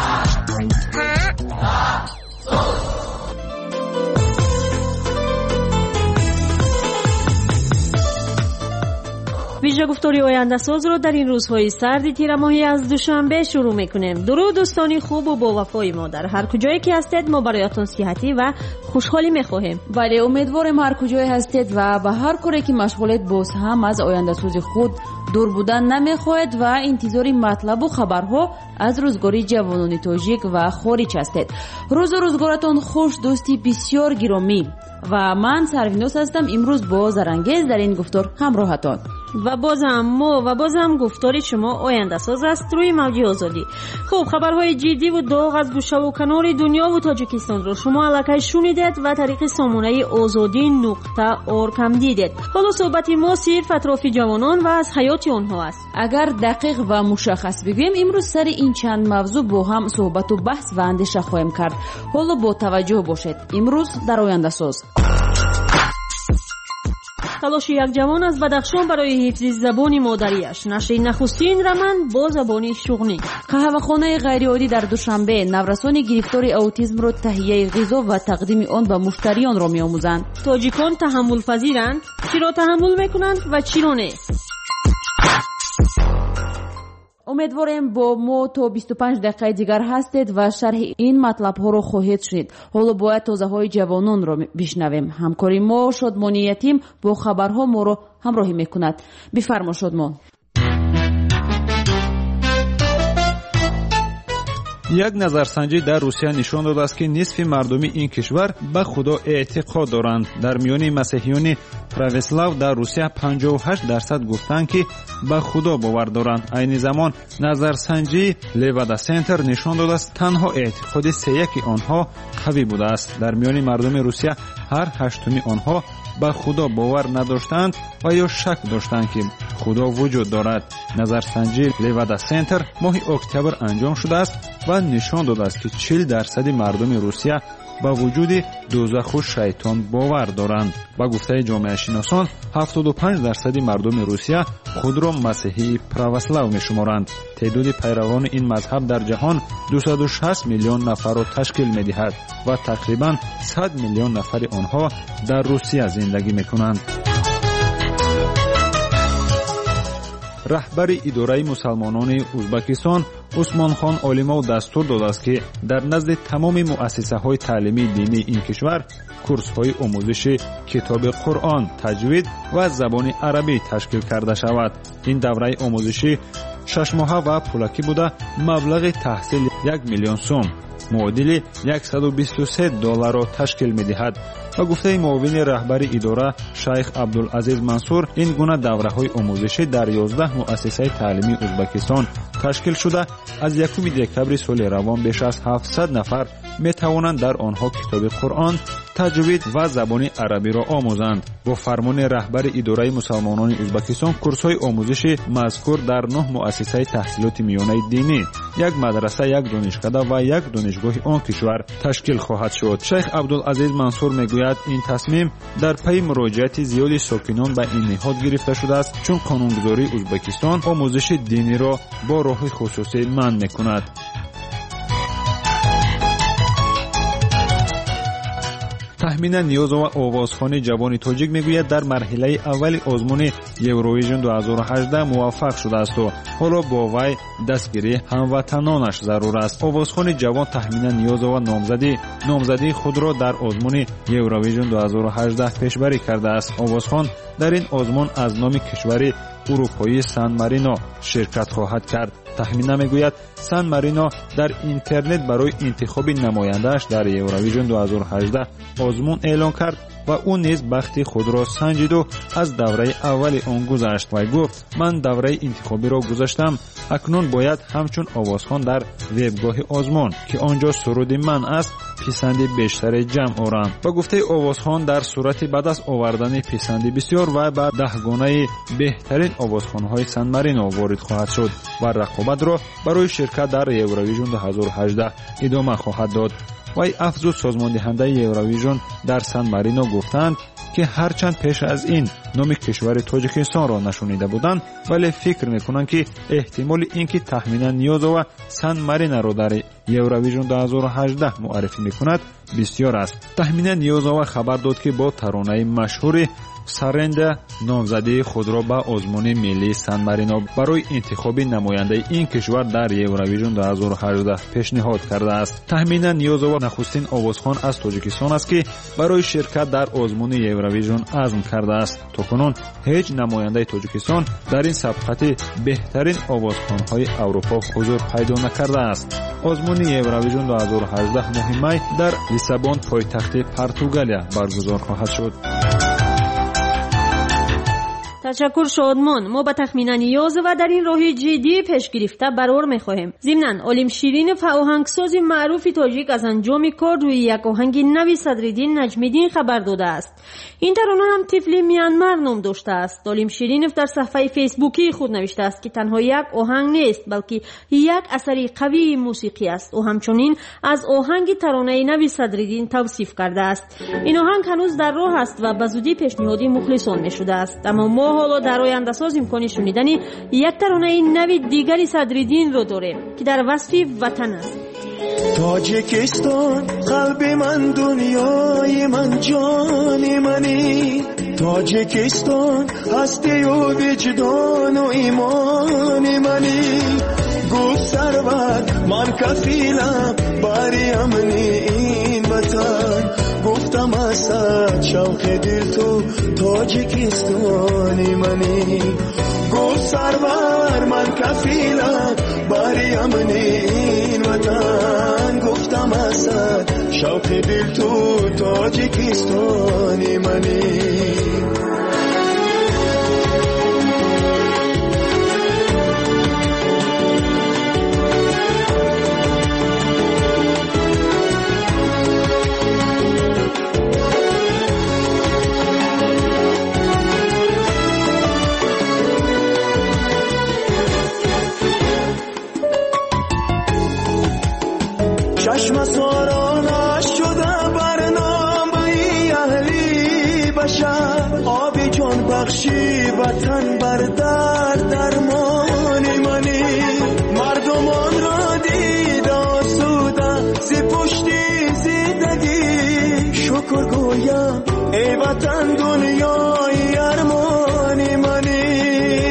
Speaker 1: ویژه گفتاری آینده ساز رو در این روزهای سردی تیر ماهی از دوشنبه شروع میکنیم. درود دوستانی خوب و با وفای ما، در هر کجایی که هستید ما برایتون صحتی و خوشحالی میخواهیم.
Speaker 5: بله، امیدواریم هر کجایی هستید و به هر کاری که مشغولید باز هم از آینده ساز خود دور بودن نمیخواهید و انتظار مطلب و خبرها از روزگاری جوانان تاجیک و خارج هستید. روزگارتون خوش دوستی بسیار گرامی و من سروینوس هستم. امروز با زرانگیز در این گفتار همراهتان
Speaker 1: و بازم گفتاری شما آینده ساز است روی موج آزادی. خب، خبرهای جدی و داغ از گوشه و کنار دنیا و تاجیکستان رو شما الکی شنیدید و طریق سامانه azadi.org هم دیدید. حالا صحبت ما صرف اطراف جوانان و از حیات آنها است.
Speaker 5: اگر دقیق و مشخص بگویم امروز سر این چند موضوع با هم صحبت و بحث و اندیشه خواهیم کرد. حالا با توجه باشید. امروز در آینده ساز
Speaker 1: تلاش یک جوان از بدخشان برای حفظ زبان مادریش، نشر نخستین رمن با زبان شغلی.
Speaker 5: قهوه‌خانه غیرعادی در دوشنبه نورسان گرفتار اوتیسم را تهیه غذا و تقدیم آن به مشتریان را می‌آموزند.
Speaker 1: تاجیکان تحمل پذیرند؟ چرا تحمل میکنند و چرا نه؟
Speaker 5: امیدواریم با ما تا 25 دقیقه دیگر هستید و شرح این مطلب ها رو خواهید شنید. حالا باید تازه های جوانان رو بشنویم. همکاری ما شادمانی یتیم با خبرها ما رو همراهی میکند. بفرما شادمان.
Speaker 23: یک نظرسنجی در روسیه نشان داده است که نصف مردم این کشور به خدا اعتقاد دارند. در میان مسیحیان پروسلاو در روسیه 58% گفتند که به خدا باور دارند. عین زمان نظرسنجی لیوادا سنتر نشان داده است تنها اعتقاد 3% آنها قوی بوده است. در میان مردم روسیه هر هشتمی آنها به خدا باور نداشتند و یا شک داشتند که خدا وجود دارد. نظرسنجی لیوادا سنتر ماه اکتبر انجام شده است و نشان داده است که 40% مردم روسیه با وجود دوزخ و شیطان باور دارند. با گفته جامعه شناسان 75% مردم روسیه خود را مسیحی پروسلاو می‌شمارند. تعداد پیروان این مذهب در جهان 260 میلیون نفر را تشکیل می‌دهد و تقریباً 100 میلیون نفر آنها در روسیه زندگی می‌کنند. رهبر اداره مسلمانان ازبکستان عثمان خان علیمو دستور داده است که در نزد تمام مؤسسه‌های تعلیمی دینی این کشور کورس‌های آموزش کتاب قرآن، تجوید و زبان عربی تشکیل کرده شود. این دوره آموزشی 6 ماهه و پولکی بوده مبلغ تحصیل 1 میلیون سوم معادل $123 را تشکیل می‌دهد. و گفته معاون رهبر اداره شیخ عبدالعزیز منصور این گونه دوره‌های آموزشی در 11 مؤسسه تعلیمی ازبکستان تشکیل شده. از 1 دکتبر سال روان بیش از 700 نفر می‌توانند در آنها کتاب قرآن، تجوید و زبان عربی را آموزند. با فرمان رهبر اداره مسلمانان ازبکستان کورس‌های آموزش مذکور در 9 مؤسسه تحصیلات میانه دینی، 1 مدرسه، 1 دانشکده و 1 دانشگاه آن کشور تشکیل خواهد شد. شیخ عبدالعزیز منصور میگوید این تصمیم در پی مراجعت زیاد ساکنان به این نهاد گرفته شده است، چون قانونگذاری ازبکستان آموزش دینی را با راه خصوصی منع میکند. تخمین نیاز و آوازخوان جوان تاجیک میگوید در مرحله اول آزمون یوروویژن 2018 موفق شده است و حالا با وی دستگیری هموطنانش ضرور است. آوازخوان جوان تخمین نیاز و نامزدی خود را در آزمون یوروویژن 2018 پیشبری کرده است. آوازخوان در این آزمون از نام کشور اروپایی سان مارینو شرکت خواهد کرد. تخمین میگوید سان مارینو در اینترنت برای انتخاب نماینده‌اش در یوروویژن 2018 آزمون اعلان کرد و او نیز بخت خود را سنجید و از دوره اول آن گذشت و گفت من دوره انتخابی را گذاشتم، اکنون باید همچون آوازخوان در وبگاه آزمون که آنجا سرود من است پسند بیشتر جمع آورم. و گفته آوازخوان در صورت بعد از آوردن پسند بسیار و بعد 10 گانه بهترین آوازخوان‌های سن مارینو وارد خواهد شد و رقابت را برای شرکت در یوروویژن 2018 ادامه خواهد داد. وی افزود سازمان دهنده یوروویژن در سن مارینو گفتند که هرچند پیش از این نام کشور تاجیکستان را نشانیده بودند ولی فکر میکنند که احتمال اینکه تخمینا نیازوا سن مارینا را در یوروویژن 2018 معرفی میکند بسیار است. تخمینا نیازوا خبر داد که با ترانه مشهور سرنده نامزدی خود را به آزمون ملی سن مارینو برای انتخاب نماینده این کشور در یوروویژن 2018 پیشنهاد کرده است. تخمینا نیازوا نخستین آوازخوان از تاجیکستان است که برای شرکت در آزمون یوروویژن عزم کرده است. تاکنون هیچ نماینده تاجیکستان در این سبقت بهترین آوازخوان‌های اروپا حضور پیدا نکرده است. آزمون یوروویژن 2018 ماه می در لیسابون پایتخت پرتغالیا برگزار خواهد شد.
Speaker 6: تشکر شادمان. ما به تخمین نیاز و در این راه جدی پیش گرفته برار می‌خواهیم. ضمناً علیم شیرینف آهنگساز معروف تاجیک از انجام کار روی یک آهنگ نوی صدرالدین نجمیدین خبر داده است. این ترانه هم طفل میانمار نام داشته است. علیم شیرینف در صفحه فیسبوکی خود نوشته است که تنها یک آهنگ نیست بلکه یک اثر قوی موسیقی است. او همچنین از آهنگ ترانه نوی صدرالدین توصیف کرده است. این آهنگ هنوز در راه است و به زودی پیشنهادی مخلصان می‌شده است. اما ما حالا در آینده ساز امکانی شنیدن یک ترانه نوی دیگری صدرالدین رو داریم که در وصف وطن است.
Speaker 7: تاجیکستان قلب من، دنیای من، جان منی. تاجیکستان هستی و وجدان و ایمان منی. گفت سرور من کفیلم باری امنی این وطن. گفتم اسد شوق دل تو تاجیکستانی منی. گفت سرور من کفیلم باری امنی این وطن. گفتم اسد شوق دل تو تاجیکستانی منی. چشم سارانش شده برنامه اهلی بشر. آب جان بخشی وطن بر درمان منی. مردمان را دید آسوده زی پشتی زندگی. شکر گویم ای وطن دنیای ارمان منی.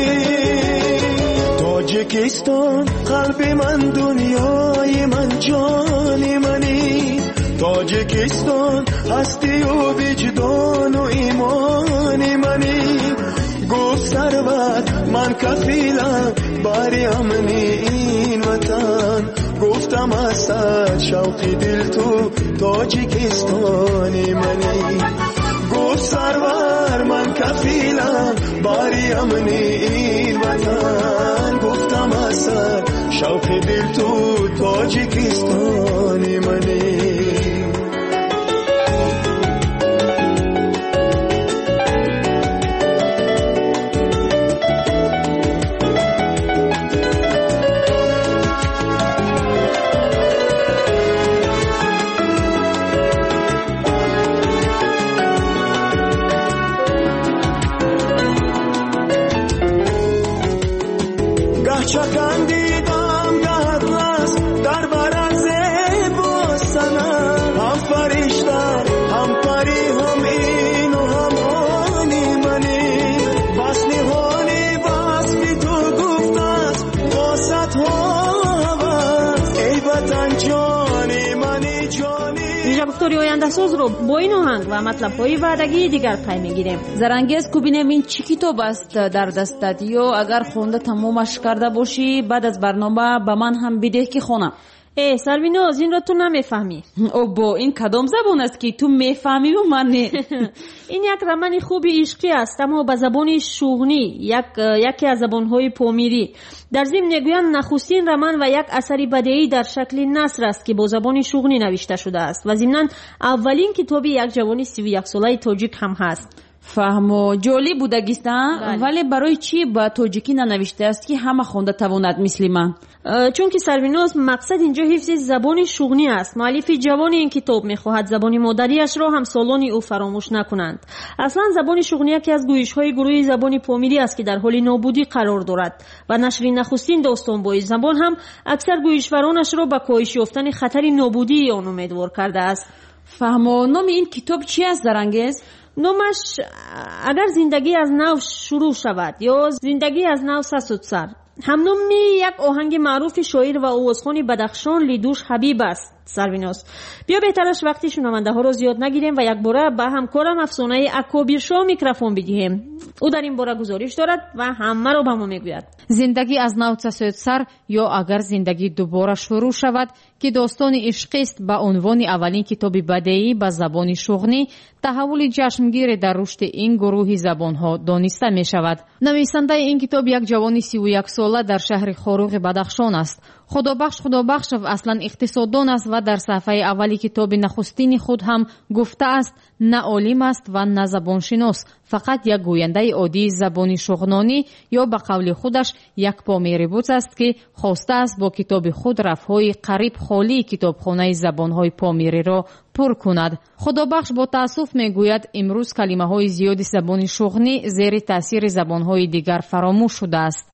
Speaker 7: تاجیکستان قلب من، دنیای من، جان منی. تاجیکستان هستی و وجدان و ایمان منی. گفت سرور من کفیلم باری امنی این وطن. گفتم اسد شوق دل تو تاجیکستانی منی. گفت سرور من کفیلم باری امنی این وطن. گفتم اسد شوق دل تو تاجیکستانی منی. چکندیدم گردلس در برز بستنم. هم فرشتر هم پری هم این و هم آنی منی. بس نهانی بس بی تو گفت است واسط هاوست. ای وطن جانی منی جانی.
Speaker 6: ویژه گفتاری آینده ساز رو با این آهنگ و مطلب های وعدگی دیگر پی میگیریم.
Speaker 5: زرنگیز کو بینیم این چی کتاب است در دستت، یا اگر خونده تمامش کرده باشی بعد از برنامه به من هم بده که خونم.
Speaker 6: سرویناز این را تو نمیفهمی.
Speaker 5: با این کدام زبان است که تو میفهمی و من نه؟
Speaker 6: این یک رمان خوبی عشقی است اما به زبان شوغنی، یکی از زبانهای پامیری. در ضمن میگویند نخستین رمان و یک اثر بدیعی در شکل نثر است که با زبان شوغنی نوشته شده است و ضمن اولین کتاب یک جوان 31 ساله تاجیک هم هست.
Speaker 5: فهم جالب بودگیستن، ولی برای چی با تاجیکی ننوشته است که همه خونده تواند مثل من؟
Speaker 6: چون که سرویناز مقصد اینجا حفظ زبان شوغنی است. مؤلف جوان این کتاب میخواهد زبان مادریش را هم سالان او فراموش نکنند. اصلا زبان شوغنی یکی از گویش‌های گروه زبان پامیری است که در حال نابودی قرار دارد و نشر نخستین داستان با این زبان هم اکثر گویشورانش را به کاهش یافتن خطر نابودی آن امیدوار کرده است.
Speaker 5: فهم نام این کتاب چی است درانگیز؟
Speaker 6: نامش اگر زندگی از نو شروع شود یا زندگی از نو سسود سر، هم نام یک آهنگ معروف شاعر و آوازخوان بدخشان لیدوش حبیب است. سرویناز بیا بهترش وقتی شنونده ها رو زیاد نگیریم و یک باره به همکارم افسانه اکابیر شاه میکروفون بدهیم. او در این باره گزارش دارد و همه رو به ما میگوید.
Speaker 12: زندگی از نو سسود سر یا اگر زندگی دوباره شروع شود که داستان عشقی است با عنوان اولین کتاب بدیعی به زبان شوغنی، تحول جشنگیر در رشد این گروه زبان‌ها دانسته می شود. نویسنده این کتاب یک جوان 31 ساله در شهر خاروق بدخشان است. خدابخش اصلا اقتصاددان است و در صفحه اولی کتاب نخستین خود هم گفته است نه عالم است و نه زبانشناس، فقط یک گوینده عادی زبان شغنانی یا به قول خودش یک پامیریبوت است که خواسته است با کتاب خود رفعهای قریب خالی کتابخانه زبانهای پامیری را پر کند. خدابخش با تأسف میگوید امروز کلمه های زیادی زبان شغنی زیر تاثیر زبانهای دیگر فراموش شده است.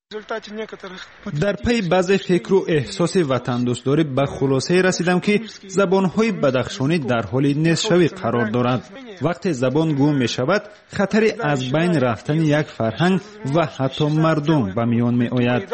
Speaker 23: در پی بعض فکر و احساس وطن دوستداری به خلاصه رسیدم که زبانهای بدخشانی در حال نصفشوی قرار دارد. وقتی زبان گم می شود خطر از بین رفتن یک فرهنگ و حتی مردم به میان می آید.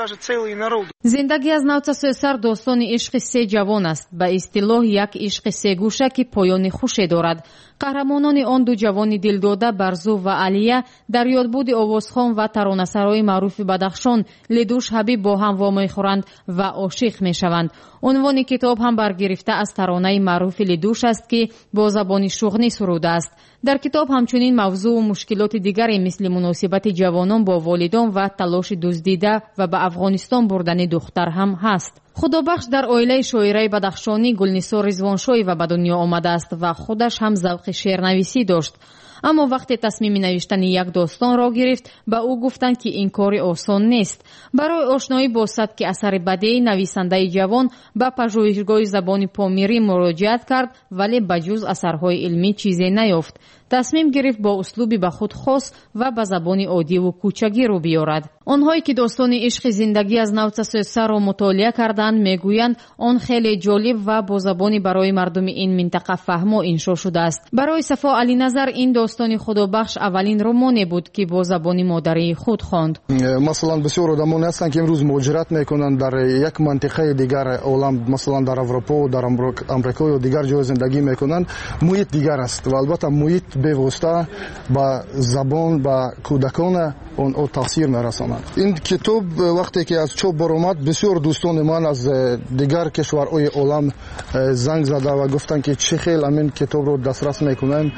Speaker 12: زندگی از نو سسود سر داستان عشق سه جوان است، به اصطلاح یک عشق سه گوشه که پایان خوشی دارد. قهرمانان آن دو جوان دلداده برزو و علیه در یادبود آوازخوان و ترانه‌سرای معروف بدخشان لیدوش حبیب با هم وام می‌خورند و عاشق می‌شوند. عنوان کتاب هم برگرفته از ترانه معروف لیدوش است که با زبان شوغنی سروده است. در کتاب همچنین موضوع و مشکلات دیگری مثل مناسبت جوانان با والدان و تلاش دزدیده و به افغانستان بردن دختر هم هست. خدابخش در عائله شاعره بدخشانی گلنثار رضوانشاهی و به دنیا آمده است و خودش هم ذوق شعرنویسی داشت. اما وقتی تصمیم نوشتن یک داستان را گرفت به او گفتند که این کار آسان نیست. برای آشنایی با سبک اثر بدیعی نویسنده جوان به پژوهشگاه زبان پامیری مراجعت کرد ولی بجز اثرهای علمی چیزی نیافت. تصمیم گرفت با اسلوبی به خود خاص و به زبان عادی و کوچکی رو بیارد. آنهایی که داستان عشق زندگی از نو سسود سر را مطالعه کردند میگویند آن خیلی جالب و با زبانی برای مردم این منطقه فهم و انشا شده است. برای صفا علی نظر این داستان خدابخش اولین رمانی بود که با زبان مادری خود خواند.
Speaker 8: مثلا بسیار آدمان هستند که امروز مهاجرت میکنند در یک منطقه دیگر عالم، مثلا در اروپا، در امریکا و دیگر جای زندگی میکنند. محیط دیگر است و البته محیط بواسطه با زبان با کودکان اون تاثیر میرساند. این کتاب وقتی که از چاپ برآمد بسیار دوستان من از دیگر کشورهای عالم زنگ زده و گفتن که چه خیلی همین کتاب رو دسترس میکنن،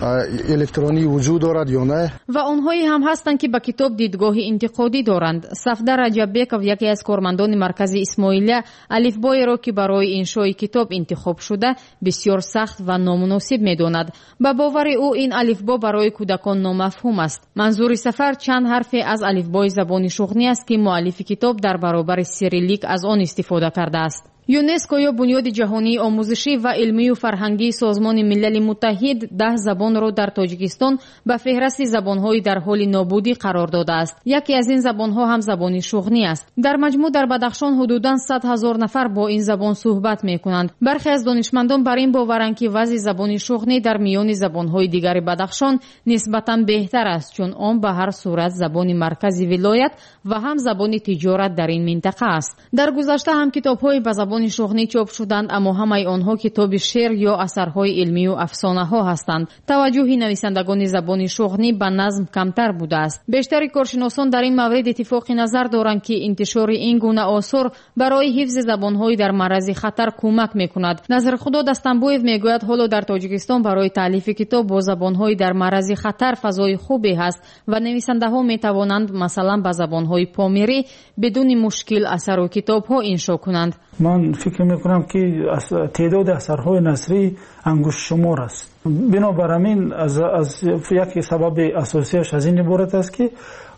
Speaker 8: الکترونی وجود دارد یا نه.
Speaker 12: و اونهایی هم هستند که با کتاب دیدگاه انتقادی دارند. صفدر رجبیکov یکی از کارمندان مرکز اسماعیلیه الفبای را که برای انشای کتاب انتخاب شده بسیار سخت و نامناسب میداند. با باور او این الفبا برای کودکان نامفهوم است. منظور سفر چند حرف از الفبای زبان شوغنی است که مؤلف کتاب در برابر سیریلیک از آن استفاده کرده است. یونسکو یا بنیاد جهانی آموزشی و علمی و فرهنگی سازمان ملل متحد 10 زبان را در تاجیکستان به فهرست زبان‌های در حال نابودی قرار داده است. یکی از این زبان‌ها هم زبان شوغنی است. در مجموع در بدخشان حدوداً 100,000 نفر با این زبان صحبت می‌کنند. برخی از دانشمندان بر این باورند که وضع زبان شوغنی در میان زبان‌های دیگر بدخشان نسبتاً بهتر است، چون آن به هر صورت زبان مرکزی ولایت و هم زبان تجارت در این منطقه است. در گذشته هم کتاب‌های به زبان забони шуғнӣ чоп шуданд, аммо ҳамаи онҳо китоби шеър ё асарҳои илмию афсонаҳо ҳастанд. таваҷҷӯҳи нависандагони забони шуғнӣ ба назм камтар будааст. бештари коршиносон дар ин маврид иттифоқи назар доранд, ки интишори ин гуна осор барои ҳифзи забонҳои дар маърази хатар кӯмак мекунад. Назирхудо Дастамбоев мегӯяд, ҳоло дар Тоҷикистон барои таълифи китоб бо забонҳои дар маърази хатар фазои хубе ҳаст ва нависандаҳо метавонанд масалан ба забонҳои помирӣ бидуни мушкил асару китобҳо иншо кунанд.
Speaker 14: ман фикр мекунам ки теъдоди асарҳои насрӣ ангушшумор аст. бинобар ҳамин аз яке сабаби асосияш аз ин иборат аст ки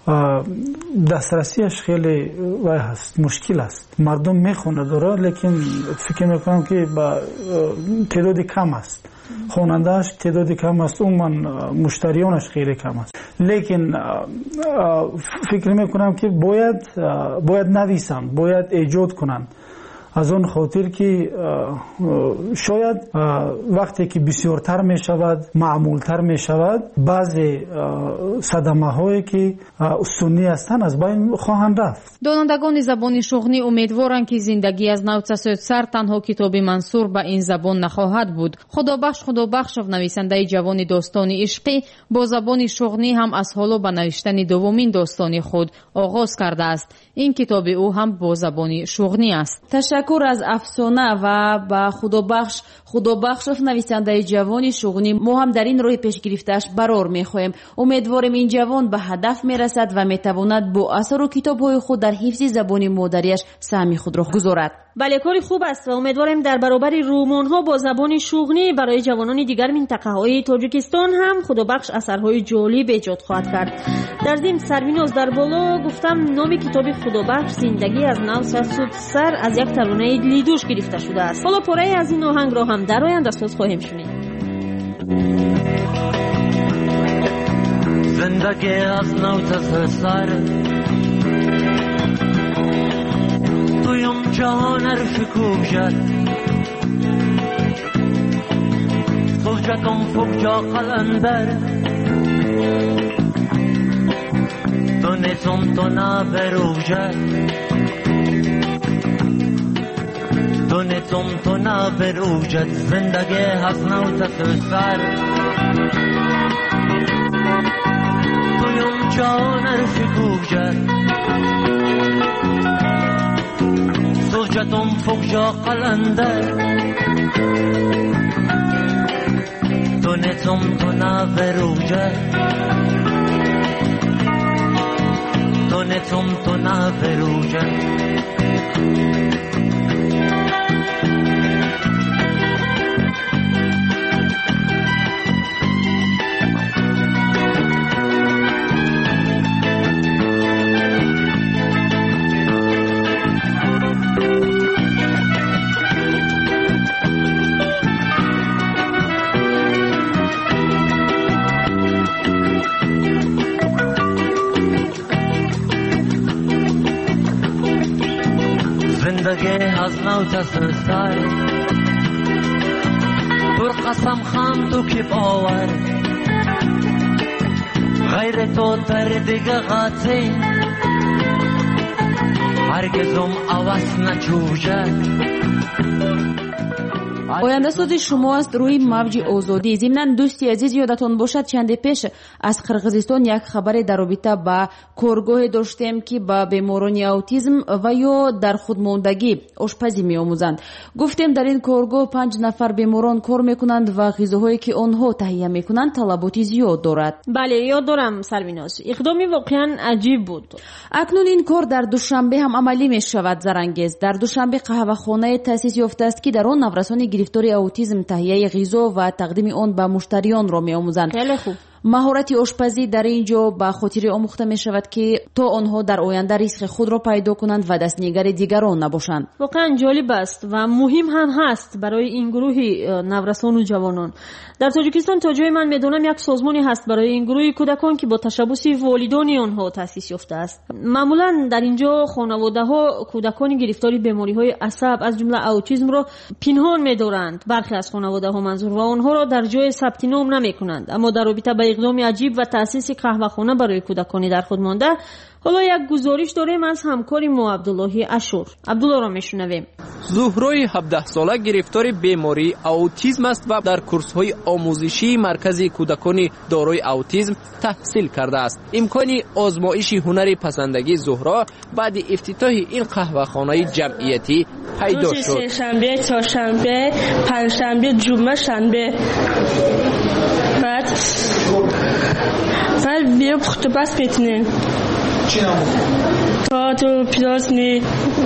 Speaker 14: дастрасиаш хеле вай ҳаст, мушкил аст. мардум мехонад ора, лекин фикр мекунам ки ба теъдоди кам аст. хонандааш теъдоди кам аст, умуман муштарионаш хеле кам аст. лекин фикр мекунам ки бояд нависанд, бояд эҷод кунанд. аз он хотир ки шояд вақте ки бисёртар мешавад, маъмултар мешавад, баъзе садамаҳое ки усунӣ ҳастанд аз байн хоҳанд рафт.
Speaker 12: донандагони забони шуғнӣ умедворанд ки зиндагӣ аз навсасоид сар танҳо китоби мансур ба ин забон нахоҳад буд. Худобахшов нависандаи ҷавони достони ишқӣ бо забони шуғнӣ ҳам аз ҳоло ба навиштани дуввумин достони худ оғоз кардааст. ин китоби ӯ ҳам бо забони шуғнӣ аст.
Speaker 5: ташаккур аз афсона ва ба худобахшов нависандаи ҷавони шуғнӣ. мо ҳам дар ин роҳи пешгирифтааш барор мехоҳем. умедворем ин ҷавон ба ҳадаф мерасад ва метавонад бо асару китобҳои худ дар ҳифзи забони модариаш саҳми худро гузорад.
Speaker 6: бале, кори хуб аст ва умедворем дар баробари румонҳо бо забони шуғнӣ барои ҷавонони дигар минтақаҳои Тоҷикистон ҳам худобахш асарҳои ҷолиб эҷод хоҳад кард. дар зимн Сарвиноз дар боло гуфтам номи китоби худобахш зиндагӣ аз нав сад сар аз як таронаи дилидӯш гирифта шудааст. ҳоло порае аз ин оҳангро ҳам дар оянда соз хоҳем шунид.
Speaker 15: زندگی از نو سر تویم جهان رفکوب جد صوجکم فوق جا قلندر تو نیتم تو نبروب جد تو نیتم تو نبروب جد زندگی از نو سر جان رفیقوب جد زوجتم فوق جا قلندر تو نیتم تو نبروب جد تو نیتم تو نبروب جد زندگی از نو سر پر قسم خام تو کی باور غیر تو در دیگه قاطی هرگزم عوض نچوجه.
Speaker 5: ояндасози шумо аст рӯи мавҷи озодӣ. зимнан дӯсти азиз ёдатон бошад, чанде пеш аз қирғизистон як хабаре дар робита ба коргоҳе доштем, ки ба беморони аутизм ва ё дар худмондагӣ ошпазӣ меомӯзанд. гуфтем дар ин коргоҳ 5 нафар беморон кор мекунанд ва ғизоҳое ки онҳо таҳия мекунанд талаботи зиёд дорад.
Speaker 6: бале, ёд дорам Сарвиноз, иқдоми воқеан аҷиб буд.
Speaker 5: акнун ин кор дар душанбе ҳам амалӣ мешавад. зарангез, дар душанбе қаҳвахонае таъсис ёфтааст, ки дар он наврасони гирифтори аутизм таҳияи ғизо ва тақдими он ба муштариёнро меомӯзанд.
Speaker 6: хеле хуб.
Speaker 5: маҳорати ошпазӣ дар ин ҷо ба хотире омӯхта мешавад, ки то онҳо дар оянда ризқи худро пайдо кунанд ва дастнигари дигарон набошанд.
Speaker 6: воқеан ҷолиб аст ва муҳим ҳам ҳаст барои ин гурӯҳи наврасону ҷавонон. дар Тоҷикистон то ҷои ман медонам як созмоне ҳаст барои ин гурӯҳи кӯдакон, ки бо ташаббуси волидони онҳо таъсис ёфтааст. маъмулан дар ин ҷо хонаводаҳо кӯдакони гирифтори бемориҳои асаб аз ҷумла аутизмро пинҳон медоранд. бархе аз хонаводаҳо манзур ва онҳоро дар ҷое сабти ном намекунанд. аммо дар робита ба иқдоми аҷиб ва таъсиси қаҳвахона барои кӯдакони дар худ монда حالا یک گزارش داریم از همکاری ما عبداللهی اشور. عبدالله را میشنویم.
Speaker 2: زهرای 17 ساله گرفتار بیماری اوتیسم است و در کورس‌های آموزشی مرکز کودکان دارای اوتیسم تحصیل کرده است. امکان آزمایش هنر پسندگی زهرا بعد افتتاح این قهوه‌خانه جمعیتی پیدا شد.
Speaker 13: روز شنبه، چهارشنبه، پنجشنبه، جمعه، شنبه. بعد بیا پخت پس میتونیم.
Speaker 21: چی نامو؟
Speaker 13: تو پیاز نی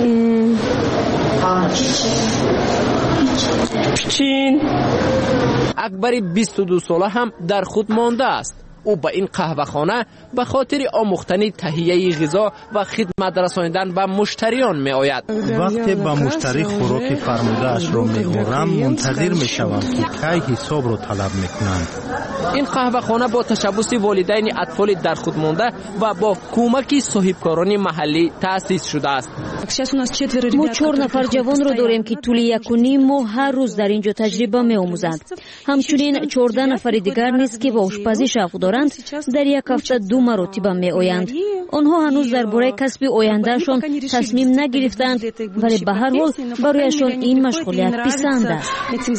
Speaker 13: پیچین.
Speaker 2: اکبر 22 ساله هم در خود مانده است. او به این قهوه‌خانه به خاطر آموختن تهیه غذا و خدمت رساندن به مشتریان می آید.
Speaker 18: وقتی به مشتری خوراک فرموده اش را می آورم منتظر می شوم که کی حساب را طلب می کنند.
Speaker 2: این قهوه‌خانه با تشبث والدین اطفال در خود مانده و با کمک صاحبکاران محلی تأسیس شده است.
Speaker 1: ما 4 نفر جوان را داریم که طول 1.5 ماه هر روز در اینجا تجربه می آموزند. همچنین 14 نفر دیگر نیز که به آشپزی شوق دارند در یک هفته 2 مرتبه می آیند. آنها هنوز درباره کسب آیندهشان تصمیم نگرفتند ولی به هر حال برایشان این مشغولیت پسند است.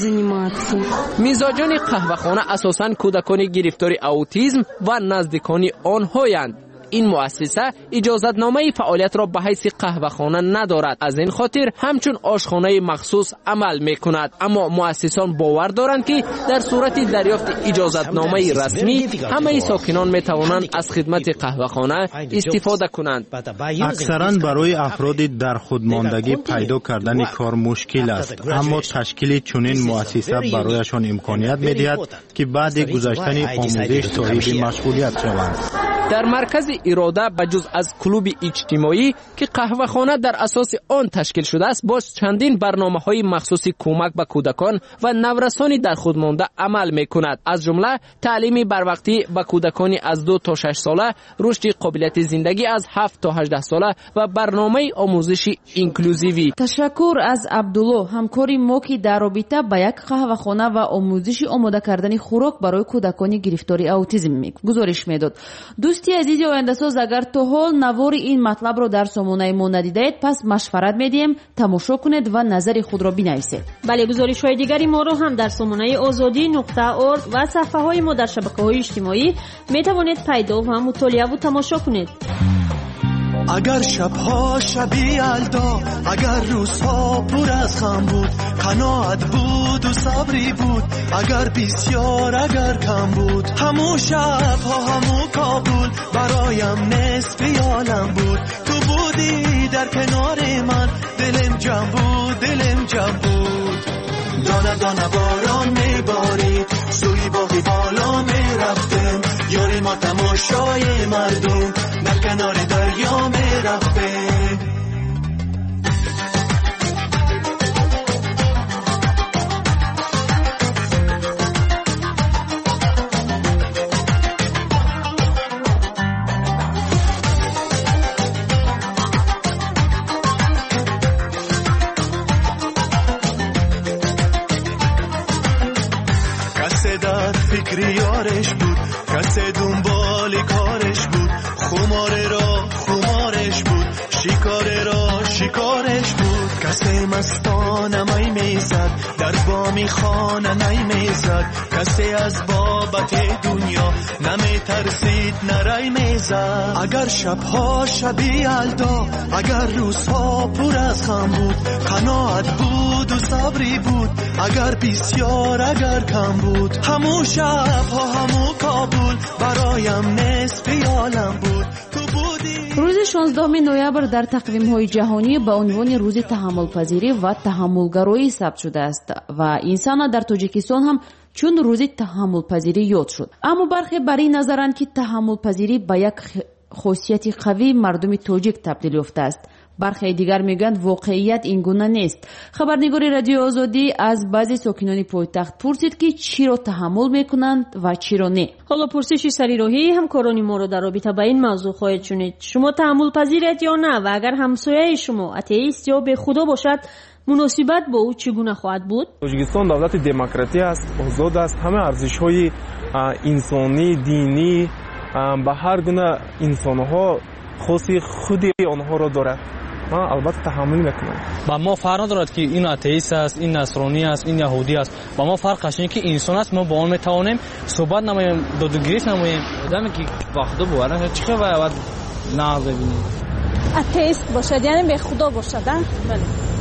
Speaker 2: میزبان قهوه‌خانه اساساً کودکان گرفتار اوتیسم و نزدیکان آنهایند. این مؤسسه اجازتنامه فعالیت را به حیث قهوه‌خانه ندارد. از این خاطر همچون آشخانه مخصوص عمل می‌کند. اما مؤسسان باور دارند که در صورت دریافت اجازتنامه رسمی همه ساکنان می‌توانند از خدمت قهوه‌خانه استفاده کنند.
Speaker 18: اکثراً برای افراد در خودماندگی پیدا کردن کار مشکل است، اما تشکیل چنین مؤسسه برایشان امکانیت می‌دهد که بعد گذشتن آموزش صاحب مسئولیت شوند.
Speaker 2: در مرکز اراده بجز از کلوب اجتماعی که قهوه‌خانه در اساس آن تشکیل شده است، باز چندین برنامه‌های مخصوص کمک به کودکان و نورسان در خود مانده عمل می‌کند. از جمله تعلیم بروقتی به کودکان از 2 تا 6 ساله، رشد قابلیت زندگی از 7 تا 18 ساله و برنامه آموزش اینکلوزیوی.
Speaker 5: تشکر از عبدالله، همکاری ما که در رابطه با یک قهوه‌خانه و آموزش آماده کردن خوراک برای کودکان گرفتار اوتیسم گزارش میداد. دوستی عزیز آینده ساز، اگر تا حال نوار این مطلب را در سامانه ما ندیدید، پس مشورت میدیم تماشا کنید و نظر خود را بنویسید.
Speaker 6: بله، گزارش های دیگری ما را هم در سامانه azadi.org و صفحه های ما در شبکه‌های اجتماعی می توانید پیدا و مطالعه و تماشا کنید.
Speaker 7: اگر شبها شبی یلدا، اگر روزها پر از غم بود، قناعت بود و صبری بود، اگر بسیار اگر کم بود، همو شبها همو کابل برایم نصف عالم بود. تو بودی در کنار من، دلم جمع بود، دلم جمع بود. دانه دانه باران میبارید، سوی باقی بالا میرفتم، یاری ما تماشای مردم در کنار دریا میرفتم. کسی در فکر یارش بود، کسی دنبال کارش بود، خماره را خمارش بود، شکاره را شکارش بود. کسی مستانه می میزد، در بامی خانه نی میزد، کسی از بابت دنیا نمی ترسید نرای میزد. اگر شبها شبی یلدا، اگر روزها پر از غم بود، قناعت بود و صبری بود، اگر بسیار اگر کم بود، همو شبها همو کابل برایم نصف عالم بود.
Speaker 5: روز 16 نوامبر در تقویم‌های جهانی به عنوان روز تحمل‌پذیری و تحمل‌گرایی ثبت شده است و این سال در تاجیکستان هم چون روز تحمل‌پذیری یاد شد. اما برخی بر این نظرند که تحمل‌پذیری به یک خاصیت قوی مردم تاجیک تبدیل یافته است. برخی دیگر میگویند واقعیت این گونه نیست. خبرنگار رادیو آزادی از بعضی ساکنان پایتخت پرسید که چی را تحمل میکنند و چی را نه.
Speaker 6: حالا پرسش سریراهی همکاران ما را در رابطه با این موضوع خواهید شنید. شما تحمل پذیرید یا نه؟ و اگر همسایه شما اتئیست یا به خدا باشد، مناسبت با او چگونه خواهد بود؟
Speaker 16: تاجیکستان دولت دموکراتی است، آزاد است، همه ارزش‌های انسانی، دینی به هر گونه انسان‌ها خاصی خودی آنها را دارد. من البته تحمل میکنم.
Speaker 17: با ما فرق ندارد که این آتئیست است، این نصرانی است، این یهودی است. با ما فرقش اینه که انسان است. ما با اون میتوانیم صحبت نماییم، دادگیری نماییم. آدمی که وقتا بواره چیکار باید نه ببینیم.
Speaker 19: آتئیست باشد یعنی به خدا باشد. بله.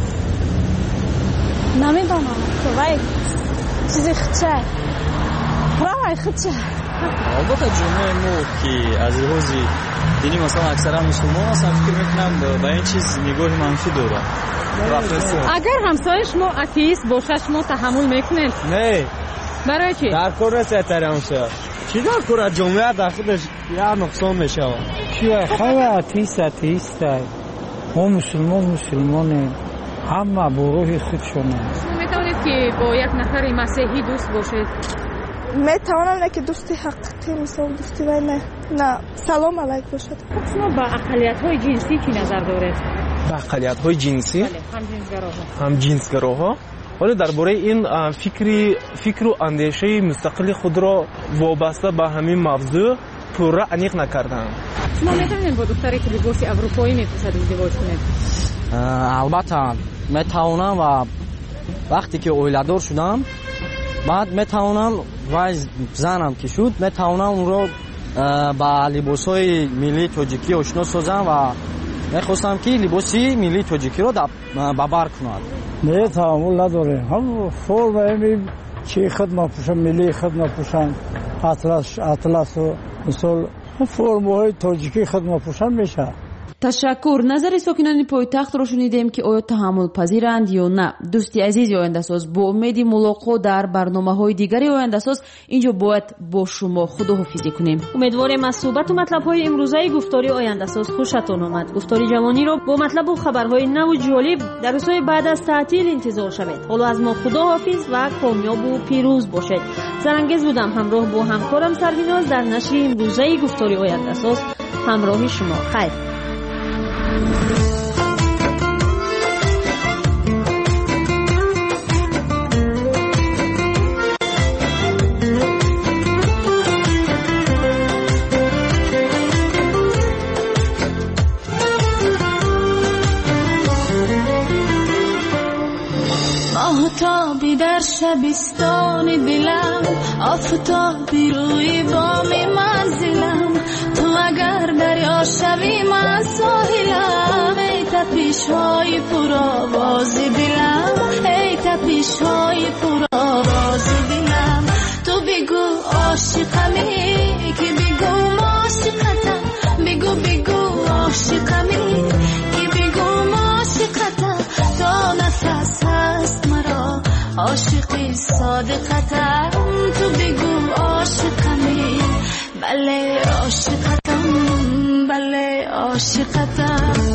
Speaker 19: نمیدونم که وای چیزی خچه. برای خچه.
Speaker 17: البته جمعه ما که از روزی دینی مثلا اکثرا مسلمان هستن فکر میکنم به این چیز نگاه منفی داره.
Speaker 12: اگر همسایه شما آتئیست باشه شما تحمل میکنید؟
Speaker 16: نه.
Speaker 12: برای چی؟
Speaker 16: در کار است احترام شه. چی در کار جمعه در خودش یا نقصان میشه.
Speaker 14: چیه خیلی آتئیست ما مسلمانیم همه با روح خودشونه.
Speaker 12: شما میتونید که با یک نفر مسیحی دوست باشید؟
Speaker 19: میتوانم نه که دوستی حقیقی مثل دوستی وای نه سلام علیک باشد.
Speaker 12: شما با اقلیت‌های جنسی چی نظر دارید؟
Speaker 16: با اقلیت‌های جنسی؟
Speaker 12: بله،
Speaker 16: هم جنسگراها. ولی درباره این فکر و اندیشه مستقل خود را وابسته به همین موضوع پورا عمیق نکردم.
Speaker 12: شما میتونید با دختری که لباس اروپایی میپوشد ازدواج کنید؟
Speaker 17: البته میتوانم و وقتی که اولیدار شدم بعد میتوانم و زنم که شد میتوانم اون رو با لباسای ملی تاجیکی آشنا سازم و میخواستم که لباسی ملی تاجیکی رو ببر کنند.
Speaker 14: نه تعامل نداره. هم فرم همین چی خدمت پوشن ملی خدمت پوشن اطلس و مثل فرم‌های تاجیکی خدمت پوشن میشه.
Speaker 5: تشکر. نظر ساکنان پایتخت رو شنیدیم که آیا تحمل پذیرند یا نه. دوستی عزیز آینده ساز با امید ملاقات در برنامه‌های دیگری آینده ساز اینجا باید با شما خداحافظی کنیم.
Speaker 6: امیدواریم از صحبت و مطلب‌های امروزه گفتاری آینده ساز خوشتون آمد. گفتاری جوانی رو با مطلب و خبرهای نو و جالب در روزهای بعد از تعطیل انتظار شوید. حالا از ما خداحافظ و کامیاب و پیروز باشید. زرنگز بودم همراه با همکارم سرویناز در نشر امروزه گفتاری آینده ساز. همراه شما خیر.
Speaker 19: آفتابی در شبستان دلم، آفتابی روی بام منزلم، تو اگر دریا شوی من ساحلم، ای تپش‌های پرآواز دلم، ای تپش‌های پرآواز دلم، تو بگو عاشقمی که بگو عاشقتم، بگو عاشقمی که بگو عاشقتم، تا نفس هست مرا عاشقی صادقتم، تو بگو عاشقمی، بله عاشقتم، بله عاشقتم.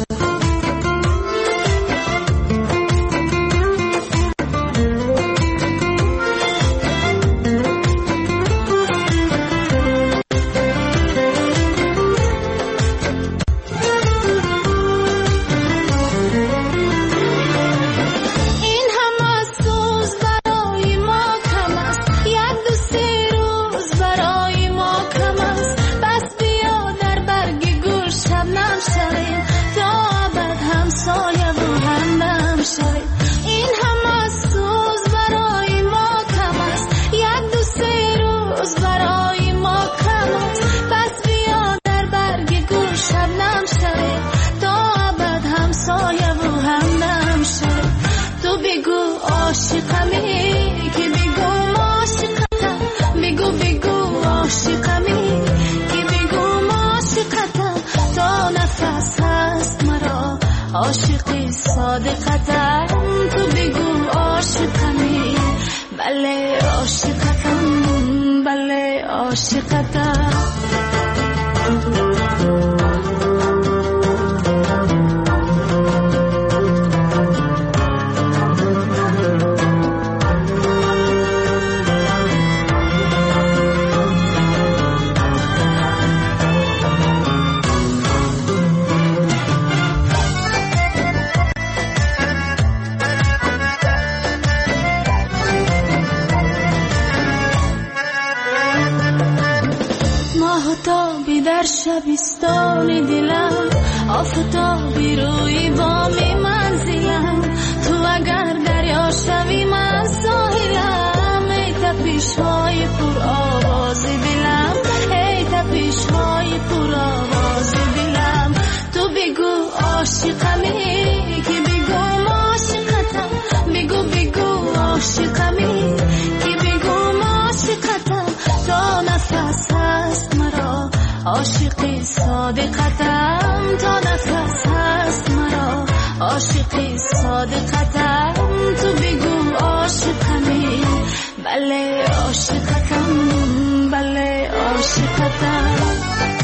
Speaker 19: عاشقی صادقتم، تو بگو عاشقمی، بله عاشقتم، بله عاشقتم.
Speaker 9: در شبستان دلم آفتابی روی بامی منزلم تو اگر دریا شوی من ساحلم ای تپش‌های پر آواز دلم ای تپش‌های پر آواز دلم تو بگو عاشقمی که بگو عاشقتم بگو عاشقمی که بگو عاشقتم تا نفس هست مرا عاشق صادقتم تا نفس هست مرا عاشق صادقتم تو بگو عاشقمی بله عاشقتم بله عاشقتم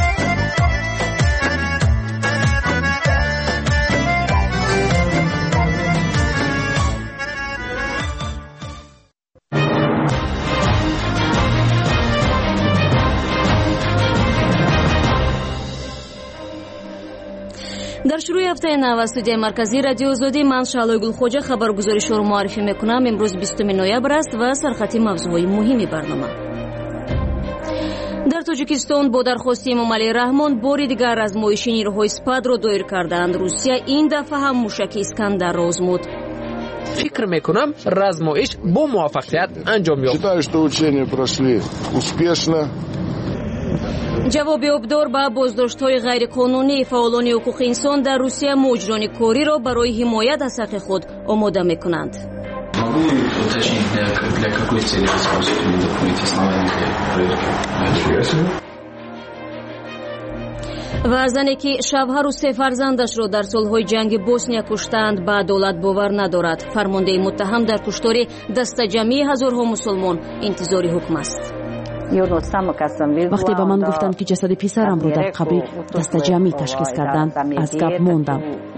Speaker 1: در شروع هفته نو از استودیوی مرکزی رادیو آزادی من شعله گلخوجه خبرگزاری شما رو معرفی میکنم. امروز 20 نوامبر است و سرخط موضوعات مهم برنامه. در تاجیکستان با درخواست امام علی رحمان باری دیگر آزمایش نیروهای سپاد را دایر کردند. روسیه این دفعه هم موشک اسکندر را آزمود.
Speaker 2: فکر میکنم آزمایش با موفقیت انجام یافت.
Speaker 20: Считаю, что учения прошли успешно.
Speaker 1: جواب ابدار به بازداشت‌های غیرقانونی فعالان حقوق انسان در روسیه مجران کاری را برای حمایت از حق خود آماده می‌کنند. و زنی که شوهر و سه فرزندش را در سالهای جنگ بوسنیا کشتند به عدالت باور ندارد. فرمانده متهم در کشتار دسته‌جمعی هزارها مسلمان انتظار حکم است.
Speaker 5: وقتی به من گفتند که جسد پسرم رو در قبر دست جمعی تشخیص کردند از گپ موندم.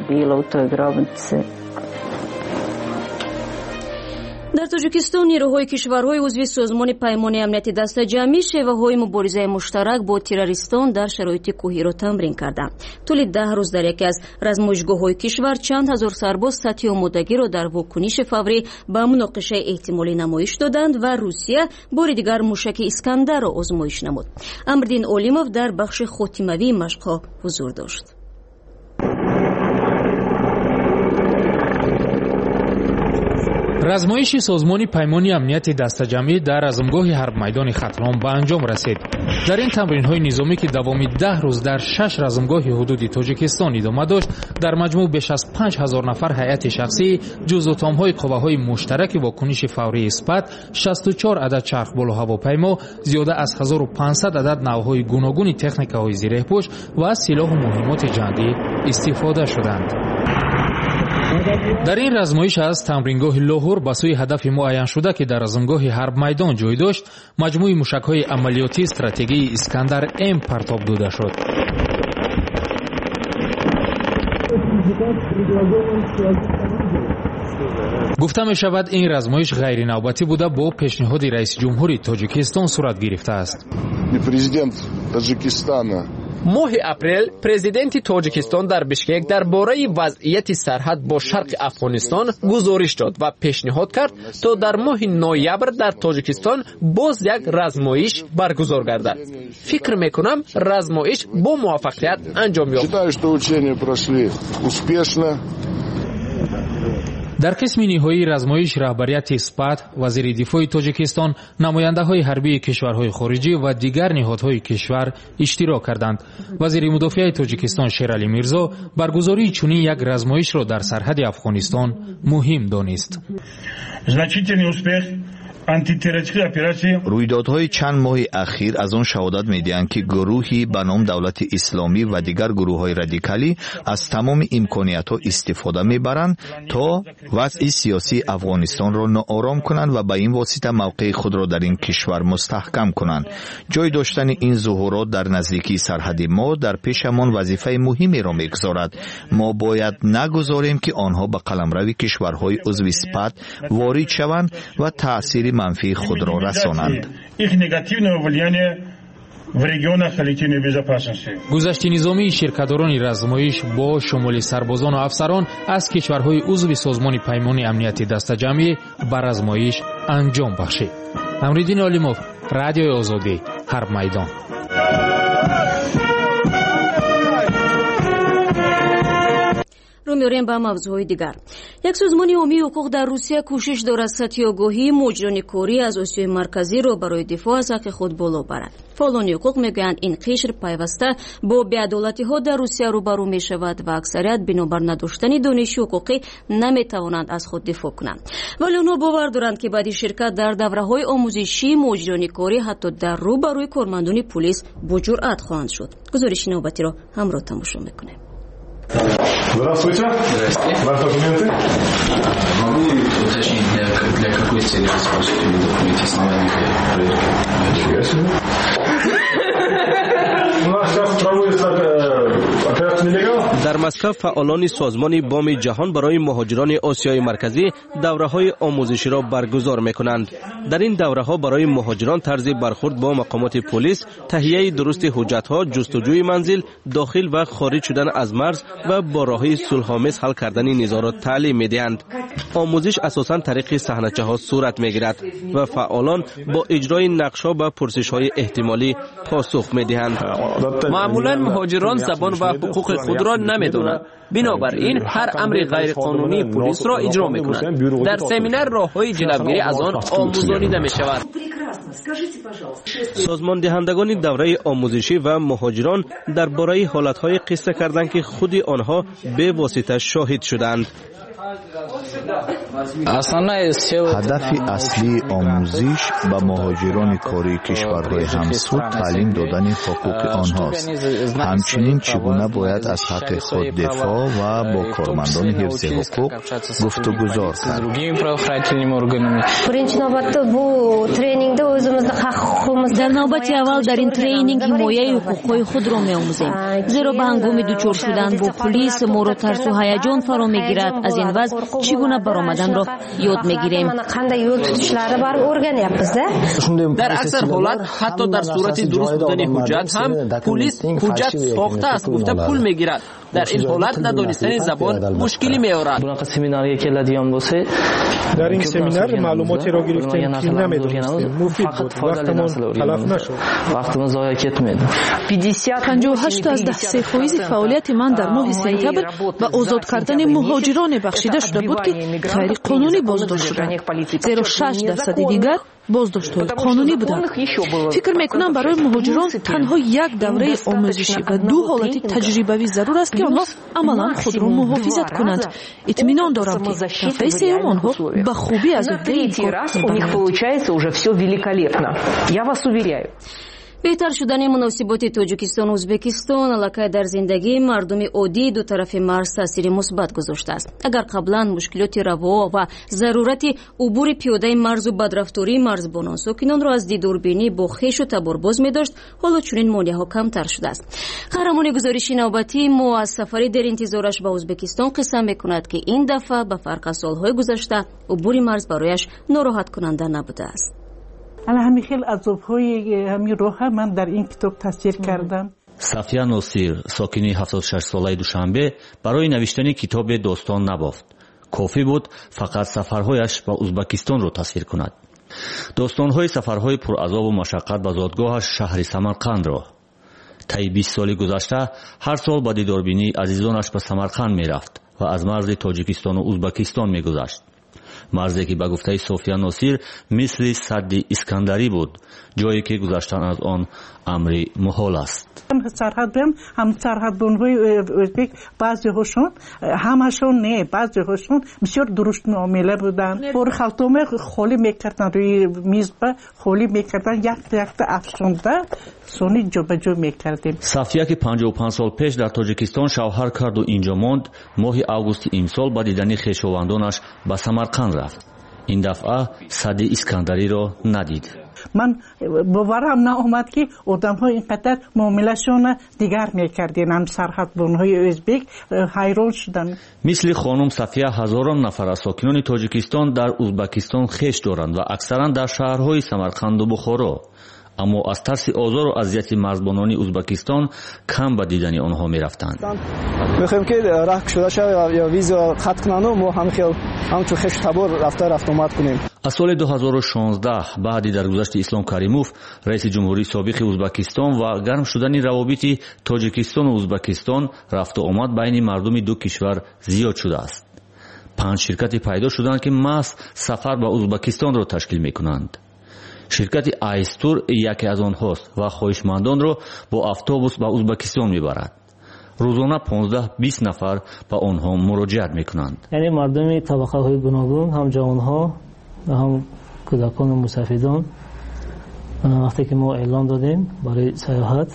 Speaker 1: در تاجیکستان نیروهای کشورهای عضو سازمان پیمان امنیت دست جمعی شیوه‌های مبارزه مشترک با تروریستان در شرایط کوهی را تمرین کردند. طول 10 روز در یکی از رزمایشگاه‌های کشور چند هزار سرباز سطح آمادگی را در واکنش فوری به مناقشه احتمالی نمایش دادند و روسیه بار دیگر موشک اسکندر را آزمایش نمود. امردین اولیموف در بخش خاتمه‌ای مشق‌ها حضور داشت.
Speaker 23: رزمایش سازمان پیمان امنیت دسته‌جمعی در رزمگاه حرب میدان ختلان به انجام رسید. در این تمرین‌های نظامی که دوامی 10 روز در 6 رزمگاه حدودی تاجیکستان ادامه داشت، در مجموع بیش از 5000 نفر هیئت شخصی، جزء اتم‌های قواهای مشترک واکنش فوری اسپات، 64 عدد چرخ بالا هواپیما، زیاده از 1500 عدد نوع‌های گوناگون تکنیک‌های زیره‌پوش و از سلاح و مهمات جنگی استفاده شدند. در این رزمایش از تمرینگاه لاهور به سوی هدف معین شده که در رزمگاه حرب میدان جای داشت، مجموعه موشک‌های عملیاتی استراتژی اسکندر ام پرتاب داده شد. گفته می شود این رزمایش غیر نوبتی بوده با پیشنهاد رئیس جمهوری تاجیکستان صورت گرفته است.
Speaker 20: Президент Таджикистана
Speaker 2: ماه اپریل پرزیدنت تاجیکستان در بشکک درباره وضعیت سرحد با شرق افغانستان گزارش داد و پیشنهاد کرد تا در ماه نوامبر در تاجیکستان باز یک رزمایش برگزار گردد. فکر میکنم رزمایش با موفقیت انجام یافت.
Speaker 20: Считаю, что учения прошли успешно.
Speaker 23: در قسم نهایی رزمایش رهبریت اسپات، وزیر دفاع تاجیکستان، نماینده‌های حربی کشورهای خارجی و دیگر نهادهای کشور اشتراک کردند. وزیر مدافع تاجیکستان شیرعلی میرزا برگزاری چنین یک رزمایش را در سرحد افغانستان مهم دانست.
Speaker 22: رویدادهای چند ماه اخیر از آن شهادت می‌دهند که گروهی به نام دولت اسلامی و دیگر گروه‌های رادیکالی از تمام امکانیت‌ها استفاده می‌برند تا وضع سیاسی افغانستان را ناآرام کنند و به این واسطه موقع خود را در این کشور مستحکم کنند. جای داشتن این ظهورات در نزدیکی سرحد ما در پیشمان وظیفه مهمی را می‌گذارد. ما باید نگذاریم که آنها به قلمرو کشورهای عضو اسپات وارد شوند و تأثیر منفی خود را رسانند.
Speaker 23: گذشت نظامی شرکت‌داران رزمایش با شمول سربازان و افسران از کشورهای عضو سازمان پیمان امنیت دسته‌جمعی بر رزمایش انجام بخشید. امردین علیموف، رادیو آزادی، حرب میدان.
Speaker 1: رو میاریم به موضوعهای دیگر. یک سازمان عمومی حقوق در روسیه کوشش دارد سطح آگاهی مجرمان کاری از آسیای مرکزی را برای دفاع از حق خود بالا برد. فعالان حقوق میگویند این قشر پیوسته با بی‌عدالتی‌ها در روسیه روبرو میشود و اکثریت بنابر نداشتن دانش حقوقی نمیتوانند از خود دفاع کنند. ولی آنها باور دارند که بعد شرکت در دوره‌های آموزشی مجرمان کاری حتی در روبروی کارمندان پلیس با جرأت خواهند شد. گزارش نوبتی را همراه تماشا میکنیم.
Speaker 3: Здравствуйте. Ваши документы? Могу уточнить, для какой цели вы спрашиваете документы основания проверки? Нифига себе. У нас сейчас проводится операция «Нелегал».
Speaker 10: در مسکو فعالان سازمان بام جهان برای مهاجران آسیای مرکزی دوره‌های آموزشی را برگزار می‌کنند. در این دوره‌ها برای مهاجران طرز برخورد با مقامات پلیس، تهیه درست حجت‌ها، جستجوی منزل، داخل و خارج شدن از مرز و با راه‌های صلح‌آمیز حل کردن نزاعات تعلیم می‌دهند. آموزش اساساً طریق صحنه‌چه‌ها صورت می‌گیرد و فعالان با اجرای نقش‌ها و پرسش‌های احتمالی پاسخ می‌دهند.
Speaker 2: معمولاً مهاجران زبان و حقوق خود را نمی‌دانند. بنابراین هر امر غیر قانونی پلیس را اجرا می‌کنند. در سمینار راه‌های جلوگیری از آن آموزانیده می‌شود.
Speaker 10: سازمان دهندگان دوره آموزشی و مهاجران درباره حالت‌های قصه کردند که خود آنها به واسطه شاهد شدند.
Speaker 22: هدف اصلی آموزش به مهاجران کاری کشورهای همسو تعلیم دادن حقوق آنهاست. همچنین چگونه باید از حق خود دفاع و با کارمندان حفظ حقوق گفتگو کرد.
Speaker 1: در نوبت اول در این ترینینگ حمایت حقوق‌های خود را می‌آموزیم، زیرا به هنگام دچار شدن با پلیس ما را ترس و هیجان فرا می‌گیرد. از این وضع چگونه برآمدن را یاد می‌گیریم.
Speaker 2: در اکثر حالات حتی در صورت درست بودن حجت هم پلیس حجت ساخته است گفته پول می‌گیرد. در این حالت ندانستن زبان مشکلی می‌آورد.
Speaker 16: در این سمینار معلوماتی را گرفتیم که نمی‌دانستیم. مفید بود. وقتمان تلف نشد.
Speaker 5: 58% فعالیت من در ماه سپتامبر به آزاد کردن مهاجران بخشیده شده بود که غیر قانونی بازداشت شدند، زیرا 6% دیگر بازداشت‌های قانونی بودند. فکر می‌کنم برای مهاجران تنها یک دوره آموزشی و 2 حالت تجربوی ضرور است که آنها عملاً خود را محافظت کنند. اطمینان دارم که دفعه سوم آنها به خوبی از عهده این کار می‌برند.
Speaker 1: بهتر شدن مناسبات تاجیکستان و ازبکستان البته در زندگی مردم عادی دو طرف مرز تاثیر مثبت گذاشته است. اگر قبلا مشکلات روا و ضرورت عبور پیاده مرز و بدرفتاری مرزبانان ساکنان را از دیداربینی با خویش و تبارباز می‌داشت، حالا چنین مانع‌ها کمتر شده است. قهرمان گزارش نوبتی ما از سفری در انتظارش به ازبکستان قسم می‌کند که این دفعه به فرق از سال‌های گذشته عبور مرز برایش ناراحت کننده نبوده است.
Speaker 11: همین خیلی عذاب‌های همین راه من در این کتاب تصویر کردم.
Speaker 24: صفیه ناصیر ساکنی 76 ساله دوشنبه برای نوشتن کتاب داستان نبافت. کافی بود فقط سفرهایش به ازبکستان را تصویر کند. داستان‌های سفرهای پرعذاب و مشقت به زادگاهش شهر سمرقند را. طی 20 سال گذشته هر سال با دیداربینی عزیزانش به سمرقند می‌رفت و از مرز تاجیکستان و ازبکستان می‌گذشت. مرزی که به گفته صفیه ناصیر مثل سد اسکندری بود، جایی که گذشتن از آن امری محال است.
Speaker 11: سرحد برم هم سرحد بانهای ازبک بعضی هاشون همشون نه، بعضی هاشون بسیار درست معامله بودن. بر خلطومه خالی میکردن، روی میز به خالی میکردن، یک افشونده سونی جو به جو میکردیم.
Speaker 24: صفیه که 55 سال پیش در تاجیکستان شوهر کرد و اینجا ماند، ماه آگوست امسال با دیدن خویشاوندانش به سمرقند رفت. این دفعه سد اسکندری را ندید.
Speaker 11: من باورم ناامد که آدم‌ها اینقدر معامله‌شون دیگر می‌کردن. هم سرحد بانهای ازبک حیران شدن.
Speaker 24: مثل خانم صفیه هزاران نفر از ساکنان تاجیکستان در ازبکستان خویش دارند و اکثرا در شهرهای سمرقند و بخارا. اما از ترس آزار و اذیت مرزبانان ازبکستان کم به دیدن آنها می‌رفتند.
Speaker 25: می‌خوایم که راه شده شود یا ویزا خط کنن و ما هم خیلی همچون خوش تبار رفت آمد کنیم.
Speaker 24: аз соли 2016 баъди даргузашти Ислом Каримов раиси ҷумҳурии собиқи Узбекистон ва гарм шудани равобити Тоҷикистону Узбекистон рафту омад байни мардуми ду кишвар зиёд шудааст. 5 ширкати пайдо шуданд ки маҳз сафар ба Узбекистонро ташкил мекунанд. ширкати Айстур яке аз онҳост ва хоҳишмандонро бо автобус ба Узбекистон мебарад. рӯзона 15-20 нафар ба онҳо муроҷиат мекунанд.
Speaker 4: яъне мардуми табақаҳои гуногун, ҳам ҷавонҳо ва ҳам кӯдакону мусафидон, вақте ки мо эълон додем барои саёҳат,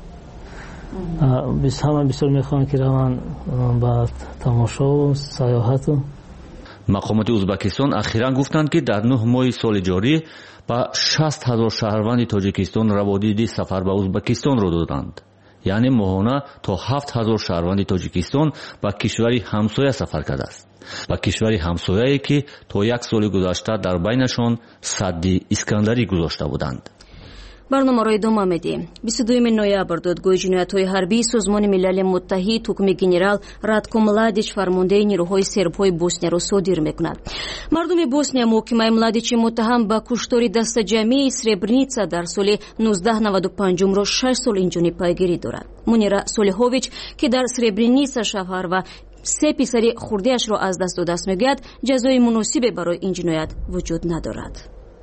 Speaker 4: ҳама бисёр мехоҳанд ки раванд ба тамошову саёҳату.
Speaker 24: мақомоти Узбекистон ахиран гуфтанд ки дар 9 моҳи соли ҷорӣ ба 60 000 шаҳрванди Тоҷикистон раводиди сафар ба Узбекистонро доданд. яъне моҳона то 7 000 шаҳрванди Тоҷикистон ба кишвари ҳамсоя сафар кардааст. ба кишвари ҳамсояе ки то 1 соли гузашта дар байнашон садди Искандарӣ гузошта буданд.
Speaker 1: барномаро идома медиҳем. 22 ноябр додгоҳи ҷиноятҳои ҳарбии Созмони Милали Муттаҳид ҳукми генерал Радко Младич фармондаи нирӯҳои сербҳои Боснияро содир мекунад. мардуми Босния муҳокимаи Младичи муттаҳам ба куштори дастаҷамии Сребреница дар соли 1995ро 6 сол инҷониб пайгирӣ дорад. Мунира Солиҳович ки дар Сребреница шавҳар ва 3 писари хурдиашро аз даст додааст, мегӯяд ҷазои муносибе барои ин ҷиноят вуҷуд надорад.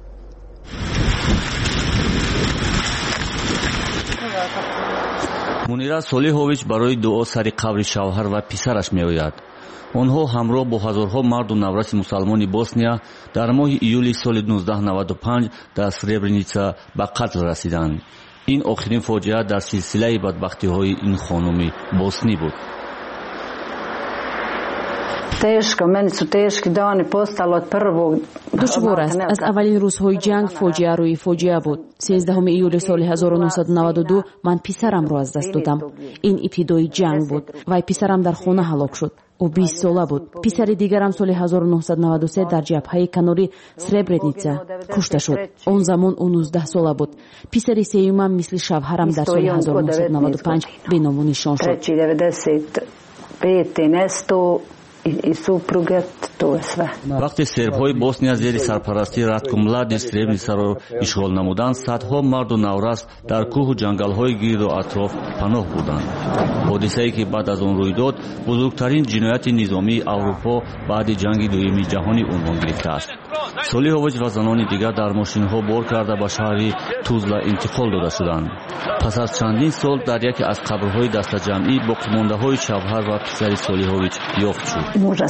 Speaker 24: мунира Солиҳович барои дуо сари қабри шавҳар ва писараш меояд. онҳо ҳамроҳ бо ҳазорҳо марду навраси мусалмони Босния дар моҳи июли соли 1995 дар Сребреница ба қатл расиданд. ин охирин фоҷиа дар силсилаи бадбахтиҳои ин хонуми боснӣ буд.
Speaker 5: душвор аст. аз аввалин рӯзҳои ҷанг фоҷиа рӯи фоҷиа буд. 13 июли соли 1992 ман писарамро аз даст додам. ин ибтидои ҷанг буд. вай писарам дар хона ҳалок шуд. ӯ 20 сола буд. писари дигарам соли 1993 дар ҷабҳаи канори Сребреница кушта шуд. он замон ӯ 19 сола буд. писари сеюмам мисли шавҳарам дар соли 1995 беному нишон шуд.
Speaker 24: вақте сербҳои Босния зери сарпарастии Радко Младич Сребреницаро ишғол намуданд, садҳо марду наврас дар кӯҳу ҷангалҳои гирду атроф паноҳ бурданд. ҳодисае ки баъд аз он рӯй дод, бузургтарин ҷинояти низомии Аврупо баъди ҷанги дуюми ҷаҳонӣ унвон гирифтааст. Солиҳович ва занони дигар дар мошинҳо бор карда ба шаҳри Тузла интиқол дода шуданд. пас аз чандин сол дар яке аз қабрҳои дастаҷамъӣ боқимондаҳои шавҳар ва писари Солиҳович ёфт шуд.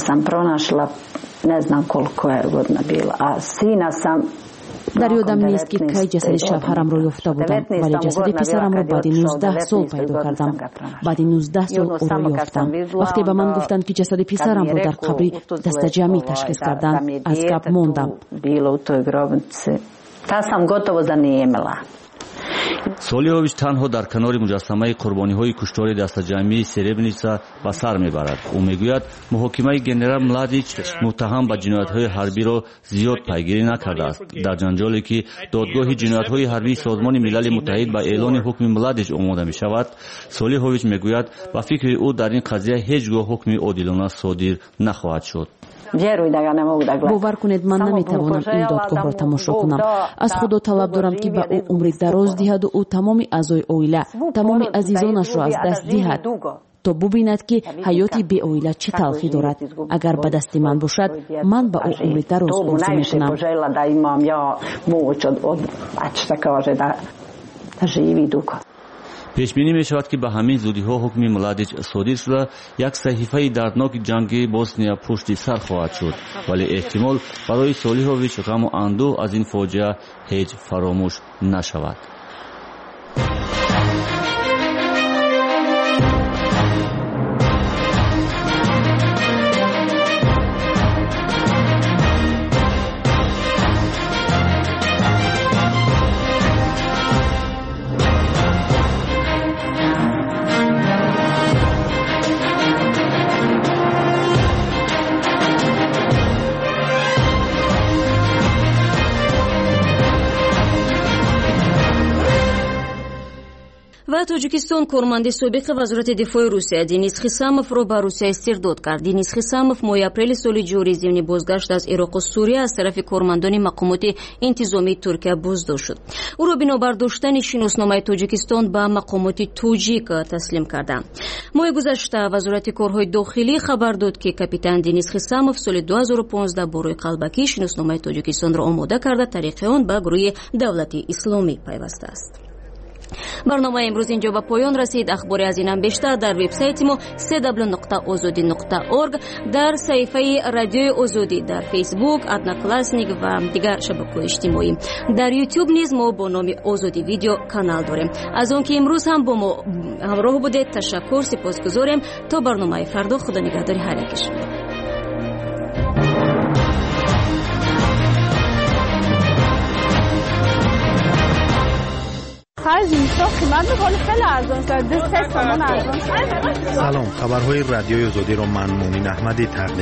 Speaker 5: дар ёдам нест ки кай ҷасади шавҳарамро ёфта будам, вале ҷасади писарамро баъди 19 сол пайдо кардам. баъди 19 сол ӯро ёфтам. вақте ба ман гуфтанд ки ҷасади писарамро дар қабри дастаҷамъӣ ташхис карданд, аз гап мондам.
Speaker 24: Солиҳович танҳо дар канори муҷассамаи қурбониҳои куштори дастаҷамъии Сребреница ба сар мебарад. ӯ мегӯяд муҳокимаи генерал Младич муттаҳам ба ҷиноятҳои ҳарбиро зиёд пайгирӣ накардааст. дар ҷанҷоле ки додгоҳи ҷиноятҳои ҳарбии Созмони Милали Муттаҳид ба эълони ҳукми Младич омода мешавад, Солиҳович мегӯяд ба фикри ӯ дар ин қазия ҳеҷ гоҳ ҳукми одилона содир нахоҳад шуд.
Speaker 5: бовар кунед, ман наметавонам ин додгоҳро тамошо кунам. аз худо талаб дорам ки ба ӯ умри дароз диҳаду ӯ тамоми аъзои оила, тамоми азизонашро аз даст диҳад, то бубинад ки ҳаёти беоила чӣ талхӣ дорад. агар ба дасти ман бошад, ман ба ӯ умри дароз орзу мекунам.
Speaker 24: пешбинӣ мешавад ки ба ҳамин зудиҳо ҳукми Младич содир шуда, як саҳифаи дардноки ҷанги Босния пушти сар хоҳад шуд, вале эҳтимол барои Солиҳович ғаму андӯҳ аз ин фоҷиа ҳеҷ фаромӯш нашавад.
Speaker 1: و توجیکستان کارمند سابق وزارت دفاع روسیه دینیس خیساموف را به روسیه استرداد کرد. دینیس خیساموف ماه اپریل سال جاری ضمن بازگشت از عراق و سوریه از طرف کارمندان مقامات انتظامی ترکیه بازداشت شد. او را بنابر داشتن شناسنامه توجیکستان به مقامات توجیک تسلیم کردند. ماه گذشته وزارت کارهای داخلی خبر داد که کاپیتان دینیس خیساموف سال 2015 برای قلبکی شناسنامه توجیکستان را آماده کرده، طریق آن به گروه دولت اسلامی پیوسته است. برنامه امروز اینجا به پایان رسید. اخباری از اینم بیشتر در وبسایت ما www.azadi.org، در صفحه رادیو آزادی، در فیسبوک @کلاسنیک و دیگر شبکه‌های اجتماعی. در یوتیوب نیز ما با نام آزادی ویدیو کانال داریم. از اون که امروز هم با ما همراه بودید تشکر، سپاسگزاریم. تا برنامه فردا، خدا نگهدار هر یکش.
Speaker 18: سلام، خبرهای رادیوی آزادی را من مومین احمدی تقدیم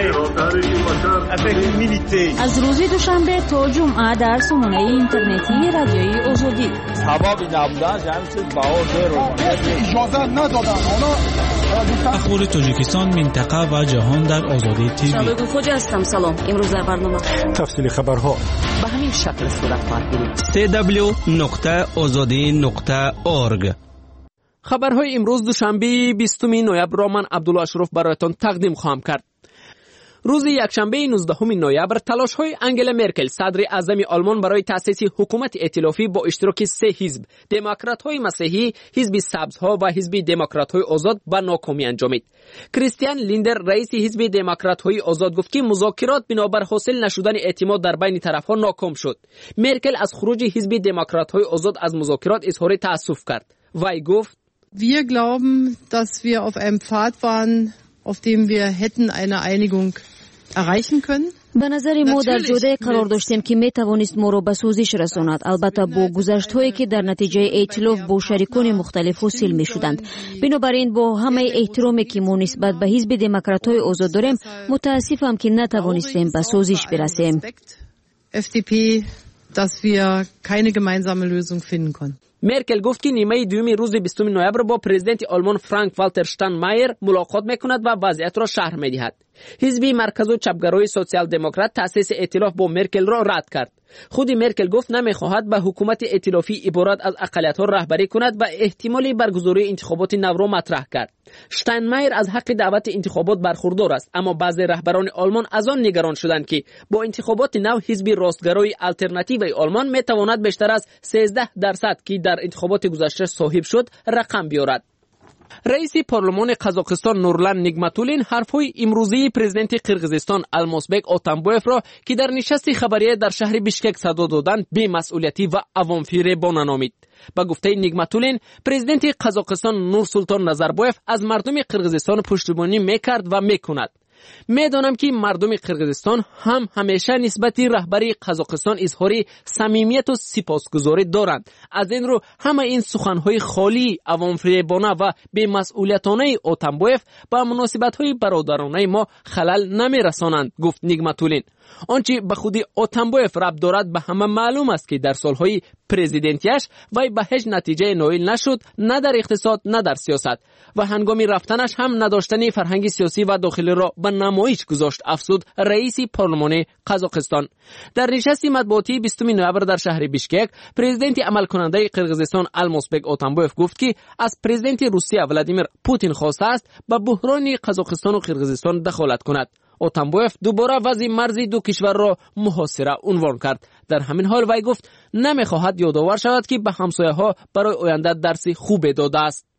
Speaker 18: می‌کنم.
Speaker 6: از روز دوشنبه تا جمعه در سامانه اینترنتی رادیوی آزادی.
Speaker 8: سبب نبودن جمعیت باور اجازه ندادن.
Speaker 13: اخبار تاجیکستان، منطقه و جهان در آزادی تیوی.
Speaker 1: شباب خوجا هستم. سلام. امروز در برنامه
Speaker 18: تفصیل خبرها
Speaker 8: به همین شکل صورت خواهد گرفت.
Speaker 10: www.azadi.org.
Speaker 2: خبرهای امروز دوشنبه 20 نوامبر را من عبدالله اشرف برایتان تقدیم خواهم کرد. روز یکشنبه 19 نوامبر تلاش‌های انگلا مرکل صدر اعظم آلمان برای تأسیس حکومت ائتلافی با اشتراک 3 حزب، دموکرات‌های مسیحی، حزب سبزها و حزب دموکرات‌های آزاد به ناکامی انجامید. کریستیان لیندر رئیس حزب دموکرات‌های آزاد گفت که مذاکرات بنابر حاصل نشدن اعتماد در بین طرف‌ها ناکام شد. مرکل از خروج حزب دموکرات‌های آزاد از مذاکرات اظهار تأسف کرد. وی گفت:
Speaker 15: Wir glauben, dass wir auf einem Pfad waren, auf dem wir hätten eine Einigung erreichen können.
Speaker 1: به نظر ما در جاده قرار داشتیم که می توانست ما را به سازش رساند، البته با گذشت‌هایی که در نتیجه ائتلاف با شریکان مختلف حاصل می شدند. بنابراین با همه احترامی که ما نسبت به حزب دموکرات‌های آزاد داریم، متاسفم که نتوانستیم به سازش برسیم.
Speaker 15: FDP, dass wir keine gemeinsame Lösung finden konnten.
Speaker 2: مرکل گفت که نیمه دوم روز 20 نوامبر با پرزیدنت آلمان فرانک والتر شتاینمایر ملاقات میکند و وضعیت را شرح میدهد. حزب مرکز و چپگرای سوسیال دموکرات تأسیس ائتلاف با مرکل را رد کرد. خود مرکل گفت نمیخواهد به حکومت ائتلافی عبارت از اقلیت‌ها رهبری کند و احتمال برگزاری انتخابات نو را مطرح کرد. شتاینمایر از حق دعوت انتخابات برخوردار است، اما بعضی رهبران آلمان از آن نگران شدند که با انتخابات نو حزب راستگرای آلترناتیوی آلمان میتواند بیشتر از 13% که در انتخابات گذشته صاحب شد رقم بیاورد. رئیس پارلمان قزاقستان نورلان نیگماتولین حرفهای امروزی پرزیدنت قرقیزستان المازبک اتامبایف را که در نشست خبریه در شهر بیشکک صدا دادند بی‌مسئولیتی و عوام‌فریبانه نامید. با گفته نیگماتولین، پرزیدنت قزاقستان نورسولطان نظربایف از مردم قرقیزستان پشتیبانی میکرد و میکند. میدانم که مردم قرقیزستان هم همیشه نسبت رهبری قزاقستان اظهار صمیمیت و سپاسگزاری دارند. از این رو همه این سخنهای خالی، عوام‌فریبانه و بی‌مسئولیتانه اتامبایف با مناسبت‌های برادرانه ما خلل نمی‌رسانند، گفت نیگماتولین. آنچه به خودی اتامبایف ربط دارد به همه معلوم است که در سالهای پرزیدنتیش وی به هیچ نتیجه نائل نشد، نه در اقتصاد نه در سیاست، و هنگامی رفتنش هم نداشتن فرهنگ سیاسی و داخلی را به نمایش گذاشت، افزود رئیس پارلمان قزاقستان. در نشست مطبوعاتی 20 نوامبر در شهر بیشکک، پرزیدنت عمل کننده قرقیزستان المازبک اتامبایف گفت که از پرزیدنت روسیه ولادیمیر پوتین خواسته است به بحران قزاقستان و قرقیزستان دخالت کند. اتامبایف دوباره وضع مرزی دو کشور را محاصره عنوان کرد. در همین حال وی گفت نمیخواهد یادآور شود که به همسایه‌ها برای آینده درس خوب داده است.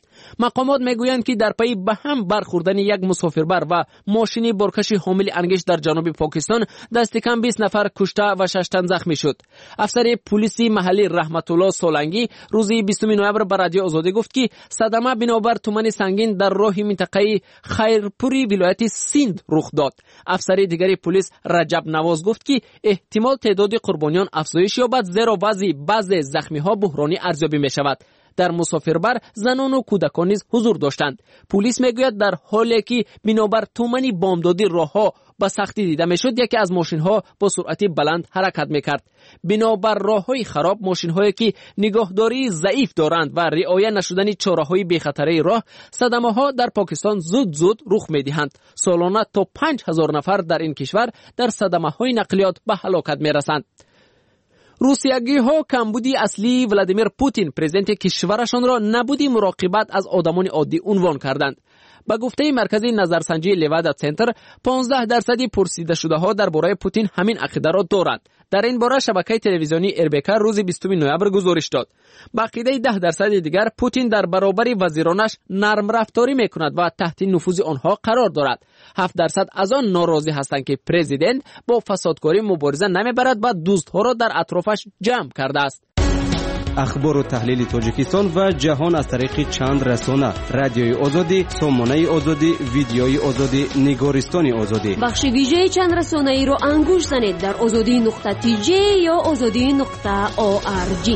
Speaker 2: مقامات میگویند که در پی به هم برخوردن یک مسافربر و ماشین بارکش حامل انگشت در جنوب پاکستان دست کم 20 نفر کشته و 6 تن زخمی شد. افسر پلیس محلی رحمت الله سولنگی روز 20 نوامبر به رادیو آزادی گفت که صدمه بنابر تومن سنگین در راه منطقه خیرپوری ولایت سیند رخ داد. افسر دیگری پلیس رجب نواز گفت که احتمال تعداد قربانیان افزایش یابد، زیرا بعضی زخمی ها بحرانی ارزیابی می شود. در مسافربر زنان و کودکان نیز حضور داشتند. پلیس میگوید در حالی که بنابر تومنی بامدادی راهها با سختی دیده میشد، یکی از ماشین‌ها با سرعت بلند حرکت میکرد. بنابر راه‌های خراب، ماشین‌هایی که نگاهداری ضعیف دارند و رعایت نشدن چاره‌های بی‌خطری راه، صدمه‌ها در پاکستان زود رخ می‌دهند. سالانه تا 5000 نفر در این کشور در صدمه‌های نقلیات به هلاکت می‌رسند. روسیه‌گی‌ها کمبودی اصلی ولادیمیر پوتین پرزیدنت کشورشان را نبودی مراقبت از آدمان عادی عنوان کردند. با گفته مرکز نظرسنجی لیوادا سنتر، 15% پرسیده شده ها درباره پوتین همین عقیده را دارند. در این باره شبکه تلویزیونی اربکا روز 20 نوامبر گزارش داد. با عقیده 10% دیگر پوتین در برابر وزیرانش نرم رفتاری میکند و تحت نفوذ آنها قرار دارد. 7% از آن ناراضی هستند که پرزیدنت با فسادکاری مبارزه نمیبرد و دزدها را در اطرافش جمع کرده است.
Speaker 7: اخبار و تحلیل تاجیکستان و جهان از طریق چند رسانه: رادیوی آزادی، سامانه آزادی، ویدیوی آزادی، نگارستان آزادی.
Speaker 1: بخش ویژه چند رسانه ای را انگوش زنید در azadi.tj یا azadi.org.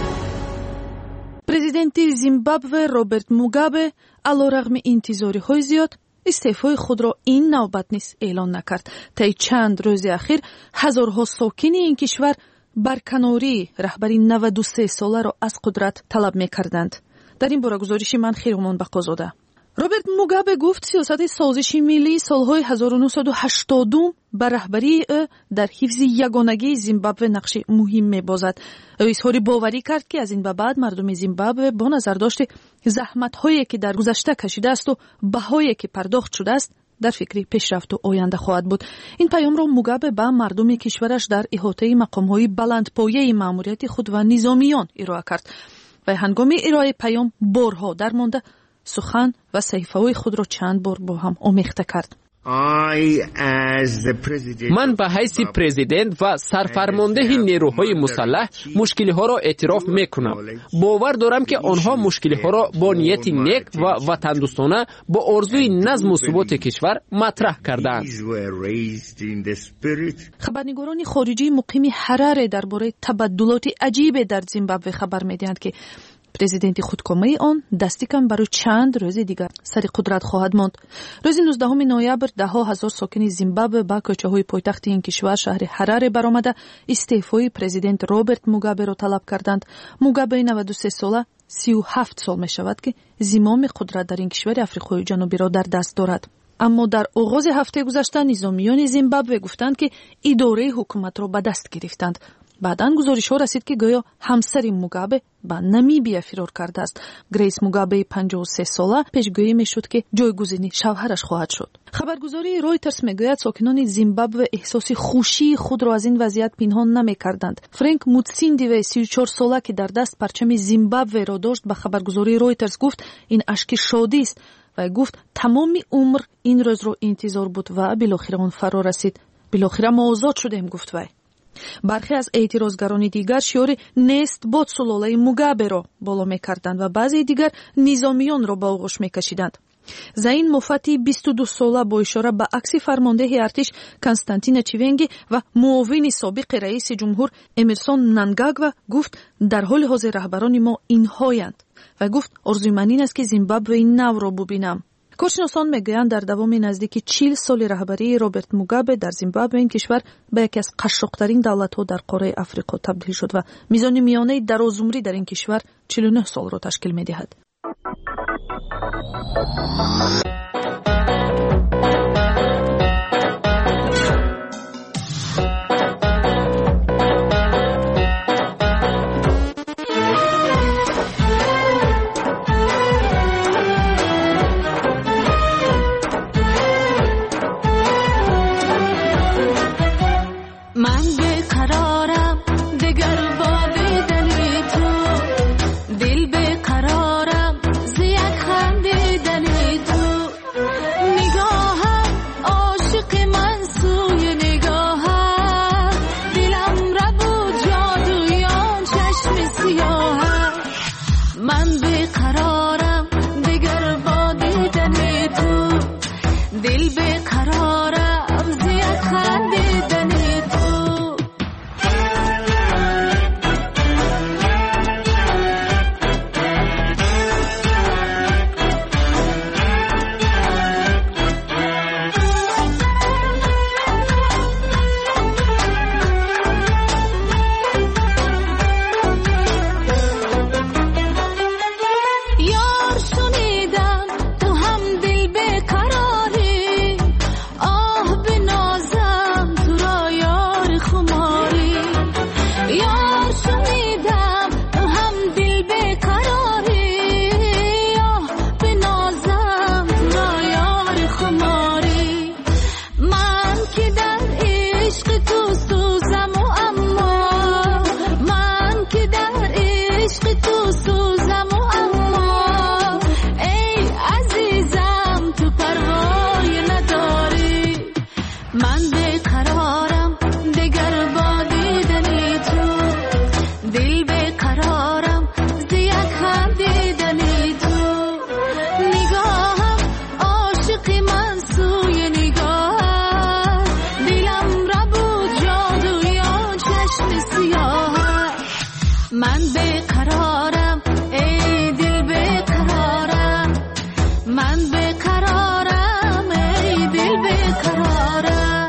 Speaker 12: президенти Зимбабве Роберт Мугабе алорағми интизориҳои зиёд истеъфои худро ин навбат низ эълон накард. таи чанд рӯзи ахир ҳазорҳо сокини ин кишвар барканории раҳбари 93 соларо аз қудрат талаб мекарданд. дар ин бора гузориши ман Хиромон Бақозода. роберт Мугабе гуфт сиёсати созиши миллии солҳои 1980 ба раҳбарии ӯ дар ҳифзи ягонагии Зимбабве нақши муҳим мебозад. ӯ изҳори боварӣ кард ки аз ин ба баъд мардуми Зимбабве бо назардошти заҳматҳое ки дар гузашта кашидааст ва баҳое ки пардохт шудааст дар фикри пешрафту оянда хоҳад буд. ин паёмро Мугабе ба мардуми кишвараш дар иҳотаи мақомҳои баландпояи маъмурияти худ ва низомиён ироа кард. ва ҳангоми ироаи паём борҳо дармонда сухан ва саҳифаҳои худро чанд бор бо ҳам омехта кард.
Speaker 2: من به حیث پرزیدنت و سرفرمانده نیروهای مسلح مشکل‌ها را اعتراف می‌کنم. باور دارم که آنها مشکل‌ها را با نیت نیک و وطن‌دوستانه با آرزوی نظم و ثبات کشور مطرح کردند.
Speaker 12: خبرنگاران خارجی مقیم حراره درباره تبدلات عجیب در زیمبابوه خبر می‌دهند که президенти худкомаи он дасти кам барои чанд рӯзи дигар сари қудрат хоҳад монд. рӯзи 19 ноябр даҳо ҳазор сокини Зимбабве ба кӯчаҳои пойтахти ин кишвар шаҳри Ҳараре баромада истеъфои президент Роберт Мугаберо талаб карданд. Мугабеи 93 сола 37 сол мешавад ки зимоми қудрат дар ин кишвари Африқои ҷанубиро дар даст дорад. аммо дар оғози ҳафтаи гузашта низомиёни Зимбабве гуфтанд ки идораи ҳукуматро ба даст гирифтанд. баъдан гузоришҳо расид ки гӯё ҳамсари Мугабе ба Намибия фирор кардааст. Грейс Мугабеи 53 сола пешгӯӣ мешуд ки ҷойгузини шавҳараш хоҳад шуд. хабаргузории Reuters мегӯяд сокинони Зимбабве эҳсоси хушии худро аз ин вазъият пинҳон намекарданд. Фрэнк Мутсиндиве 34 сола ки дар даст парчами Зимбабверо дошт ба хабаргузории Reuters гуфт ин ашки шодист. вай гуфт тамоми умр ин рӯзро интизор буд ва билохира он фаро расид. билохира мо озод шудем, гуфт вай. бархе аз эътирозгарони дигар шиёри нест бод сулолаи Мугаберо боло мекарданд ва баъзеи дигар низомиёнро ба оғӯш мекашиданд. Заин Муфати 22 сола бо ишора ба акси фармондеҳи артиш Константина Чивенги ва муовини собиқи раиси ҷумҳур Эмерсон Нангагва гуфт дар ҳоли ҳозир раҳбарони мо инҳоянд. ва гуфт орзуи ман ин аст ки Зимбабвеи навро бубинам. коршиносон мегӯянд дар давоми наздики 40 соли раҳбарии Роберт Мугабе дар Зимбабве ин кишвар ба яке аз қашшоқтарин давлатҳо дар қораи Африқо табдил шуд ва мизони миёнаи дарозумрӣ дар ин кишвар 49 солро ташкил медиҳад.
Speaker 9: من بیقرارم ای دل بیقرارم من بیقرارم ای دل بیقرارم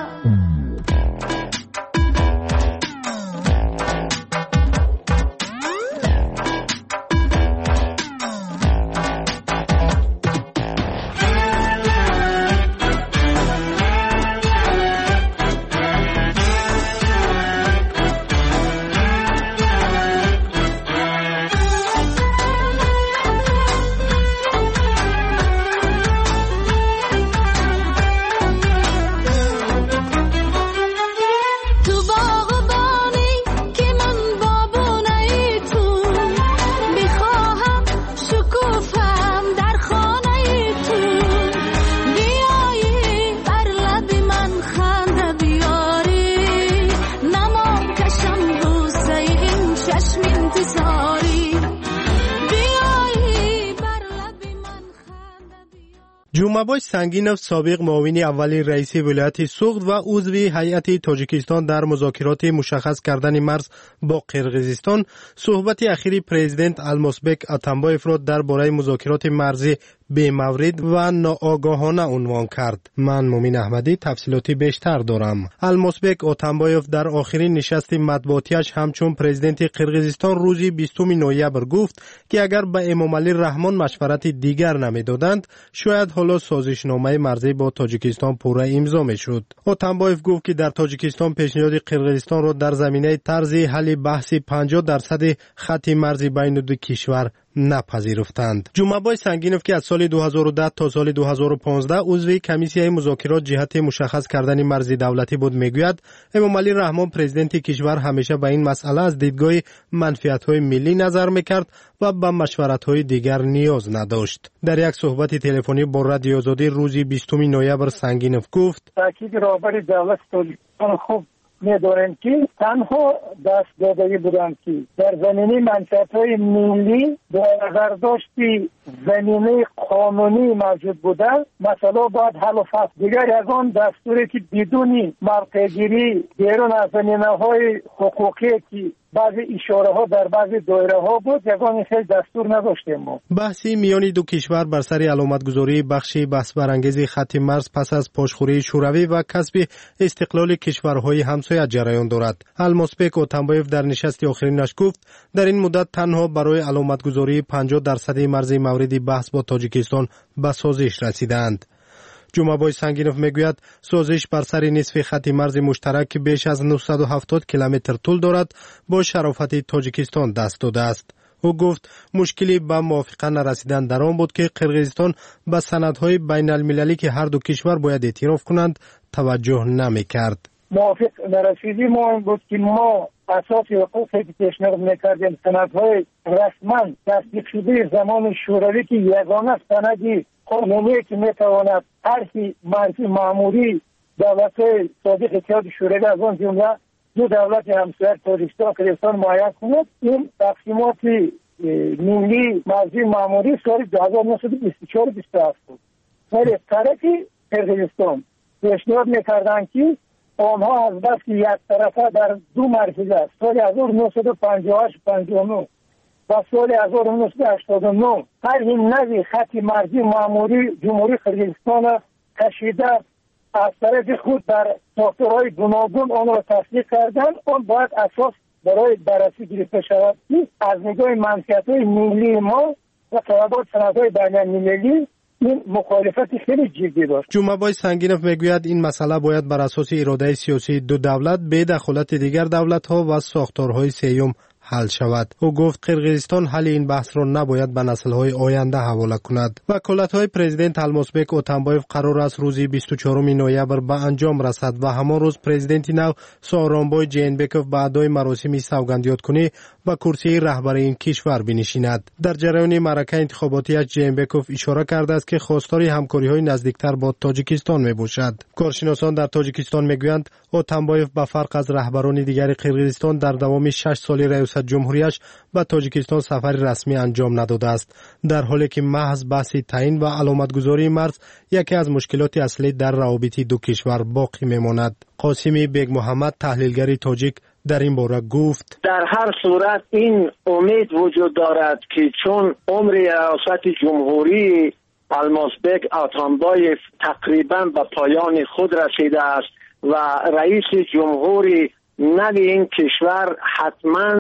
Speaker 14: جمعبای سنگینов سابق معاون اولی رئیس ولایت سوغد و عضو هیئت تاجیکستان در مذاکرات مشخص کردن مرز با قرقیزستان صحبت اخیری پرزیدنت المازبک اتامبایف را درباره مذاکرات مرزی به مورد و ناآگاهانه عنوان کرد. من مومن احمدی تفصیلاتی بیشتر دارم. المازبک اتامبایف در آخرین نشست مطبوعاتیش همچون پرزیدنت قرقیزستان روز 20 نوامبر گفت که اگر به امامعلی رحمان مشورت دیگر نمیدادند شاید حالا سازشنامه مرزی با تاجیکستان پورا امضا میشد. اتامبایف گفت که در تاجیکستان پیشنهاد قرقیزستان را در زمینه طرز حل بحث 50% خط مرزی بین دو کشور نپذیرفتند. جمعبای سنگینov که از سال 2010 تا سال 2015 عضو کمیسیه مذاکرات جهت مشخص کردن مرز دولتی بود میگوید امامعلی رحمان پرزیدنت کشور همیشه به این مسئله از دیدگاه منفعت‌های ملی نظر میکرد و به مشورت‌های دیگر نیاز نداشت. در یک صحبت تلفنی با رادیو آزادی روز 20 نوامبر سنگینov گفت
Speaker 17: تاکید رهبر دولت تاجیکستان خوب می‌دانیم که تنها دست دادگی بودند که در زمینه منفعت‌های ملی با نظرداشت زمینه قانونی موجود بوده مسئله باید حل و فصل دیگر از آن دستوری که بدون موقع‌گیری بیرون از زمینه‌های حقوقی که بعضی اشاره ها در بعضی دایره ها بود یگان خیلی دستور نداشتیم ما.
Speaker 14: بحثی میان دو کشور بر سر علامتگذاری بخشی بحث برانگیز خط مرز پس از پاشخوری شوروی و کسب استقلال کشورهای همسایه جریان دارد. المازبک اتامبایف در نشست آخرینش گفت در این مدت تنها برای علامتگذاری 50% مرز مورد بحث با تاجیکستان به سازش رسیدند. جمعبای سنگینov میگوید سازش بر سر نصف خط مرز مشترک که بیش از 970 کیلومتر طول دارد با شرافت تاجیکستان دست داده است. او گفت مشکلی به موافقه نرسیدن در آن بود که قرقیزستان به سندهای بین المللی که هر دو کشور باید اعتراف کنند توجه نمیکرد.
Speaker 17: موافق نرسیدی ما این بود که ما اساس حقوقی که پیشنهاد میکردیم سندهای رسما تصدیق شده زمان شوروی که یگانه سندی قانونی که میتواند طرح مرزی معمولی دولت صادق اتحاد شوروی از آن جمله دو دولت همسایه تاجیکستان و قرقیزستان معین کند این تقسیمات ملی مرزی معمولی سال 1924 27 بود. ولی طرف قرقیزستان پیشنهاد میکردند که آنها از بس که یک طرفه در دو مرحله سال 1958 59 و سال 1989 هر این نوی خط مرزی معمولی جمهوری قرقیزستان کشیده از طرف خود در ساختارهای گوناگون آن را تصدیق کردن آن باید اساس برای بررسی گرفته شود از نگاه منفعت‌های ملی ما و طلبات سندهای بین‌المللی این مخالفت خیلی جدی داشت.
Speaker 14: جمعبای سنگینov میگوید این مسئله باید بر اساس اراده سیاسی دو دولت به دخالت دیگر دولت‌ها و ساختارهای سیوم حل شود. او گفت قرقیزستان حل این بحث را نباید به نسل‌های آینده حواله کند. وکالت‌های پرزیدنت المازبک اتامبایف قرار است روز 24 نوامبر به انجام رسد و همان روز پرزیدنت نو سوارونبای جینبکوف به ادای مراسم سوگندیادکنی و کرسی رهبری این کشور بنشیند. در جریان معرکه انتخاباتی جینبکوف اشاره کرده است که خواستار همکاری‌های نزدیکتر با تاجیکستان میباشد. کارشناسان در تاجیکستان میگویند اتامبایف به فرق از رهبران دیگر قرقیزستان در دوام 6 سال ریاست جمهوریش به تاجیکستان سفر رسمی انجام نداده است، در حالی که محض بحث تعیین و علامتگذاری مرز یکی از مشکلات اصلی در روابط دو کشور باقی میماند. قاسمی بیگ محمد تحلیلگر تاجیک در این باره گفت:
Speaker 19: در هر صورت این امید وجود دارد که چون عمر ریاست جمهوری المازبek اتامبایف تقریبا به پایان خود رسیده است و رئیس جمهوری نو این کشور حتما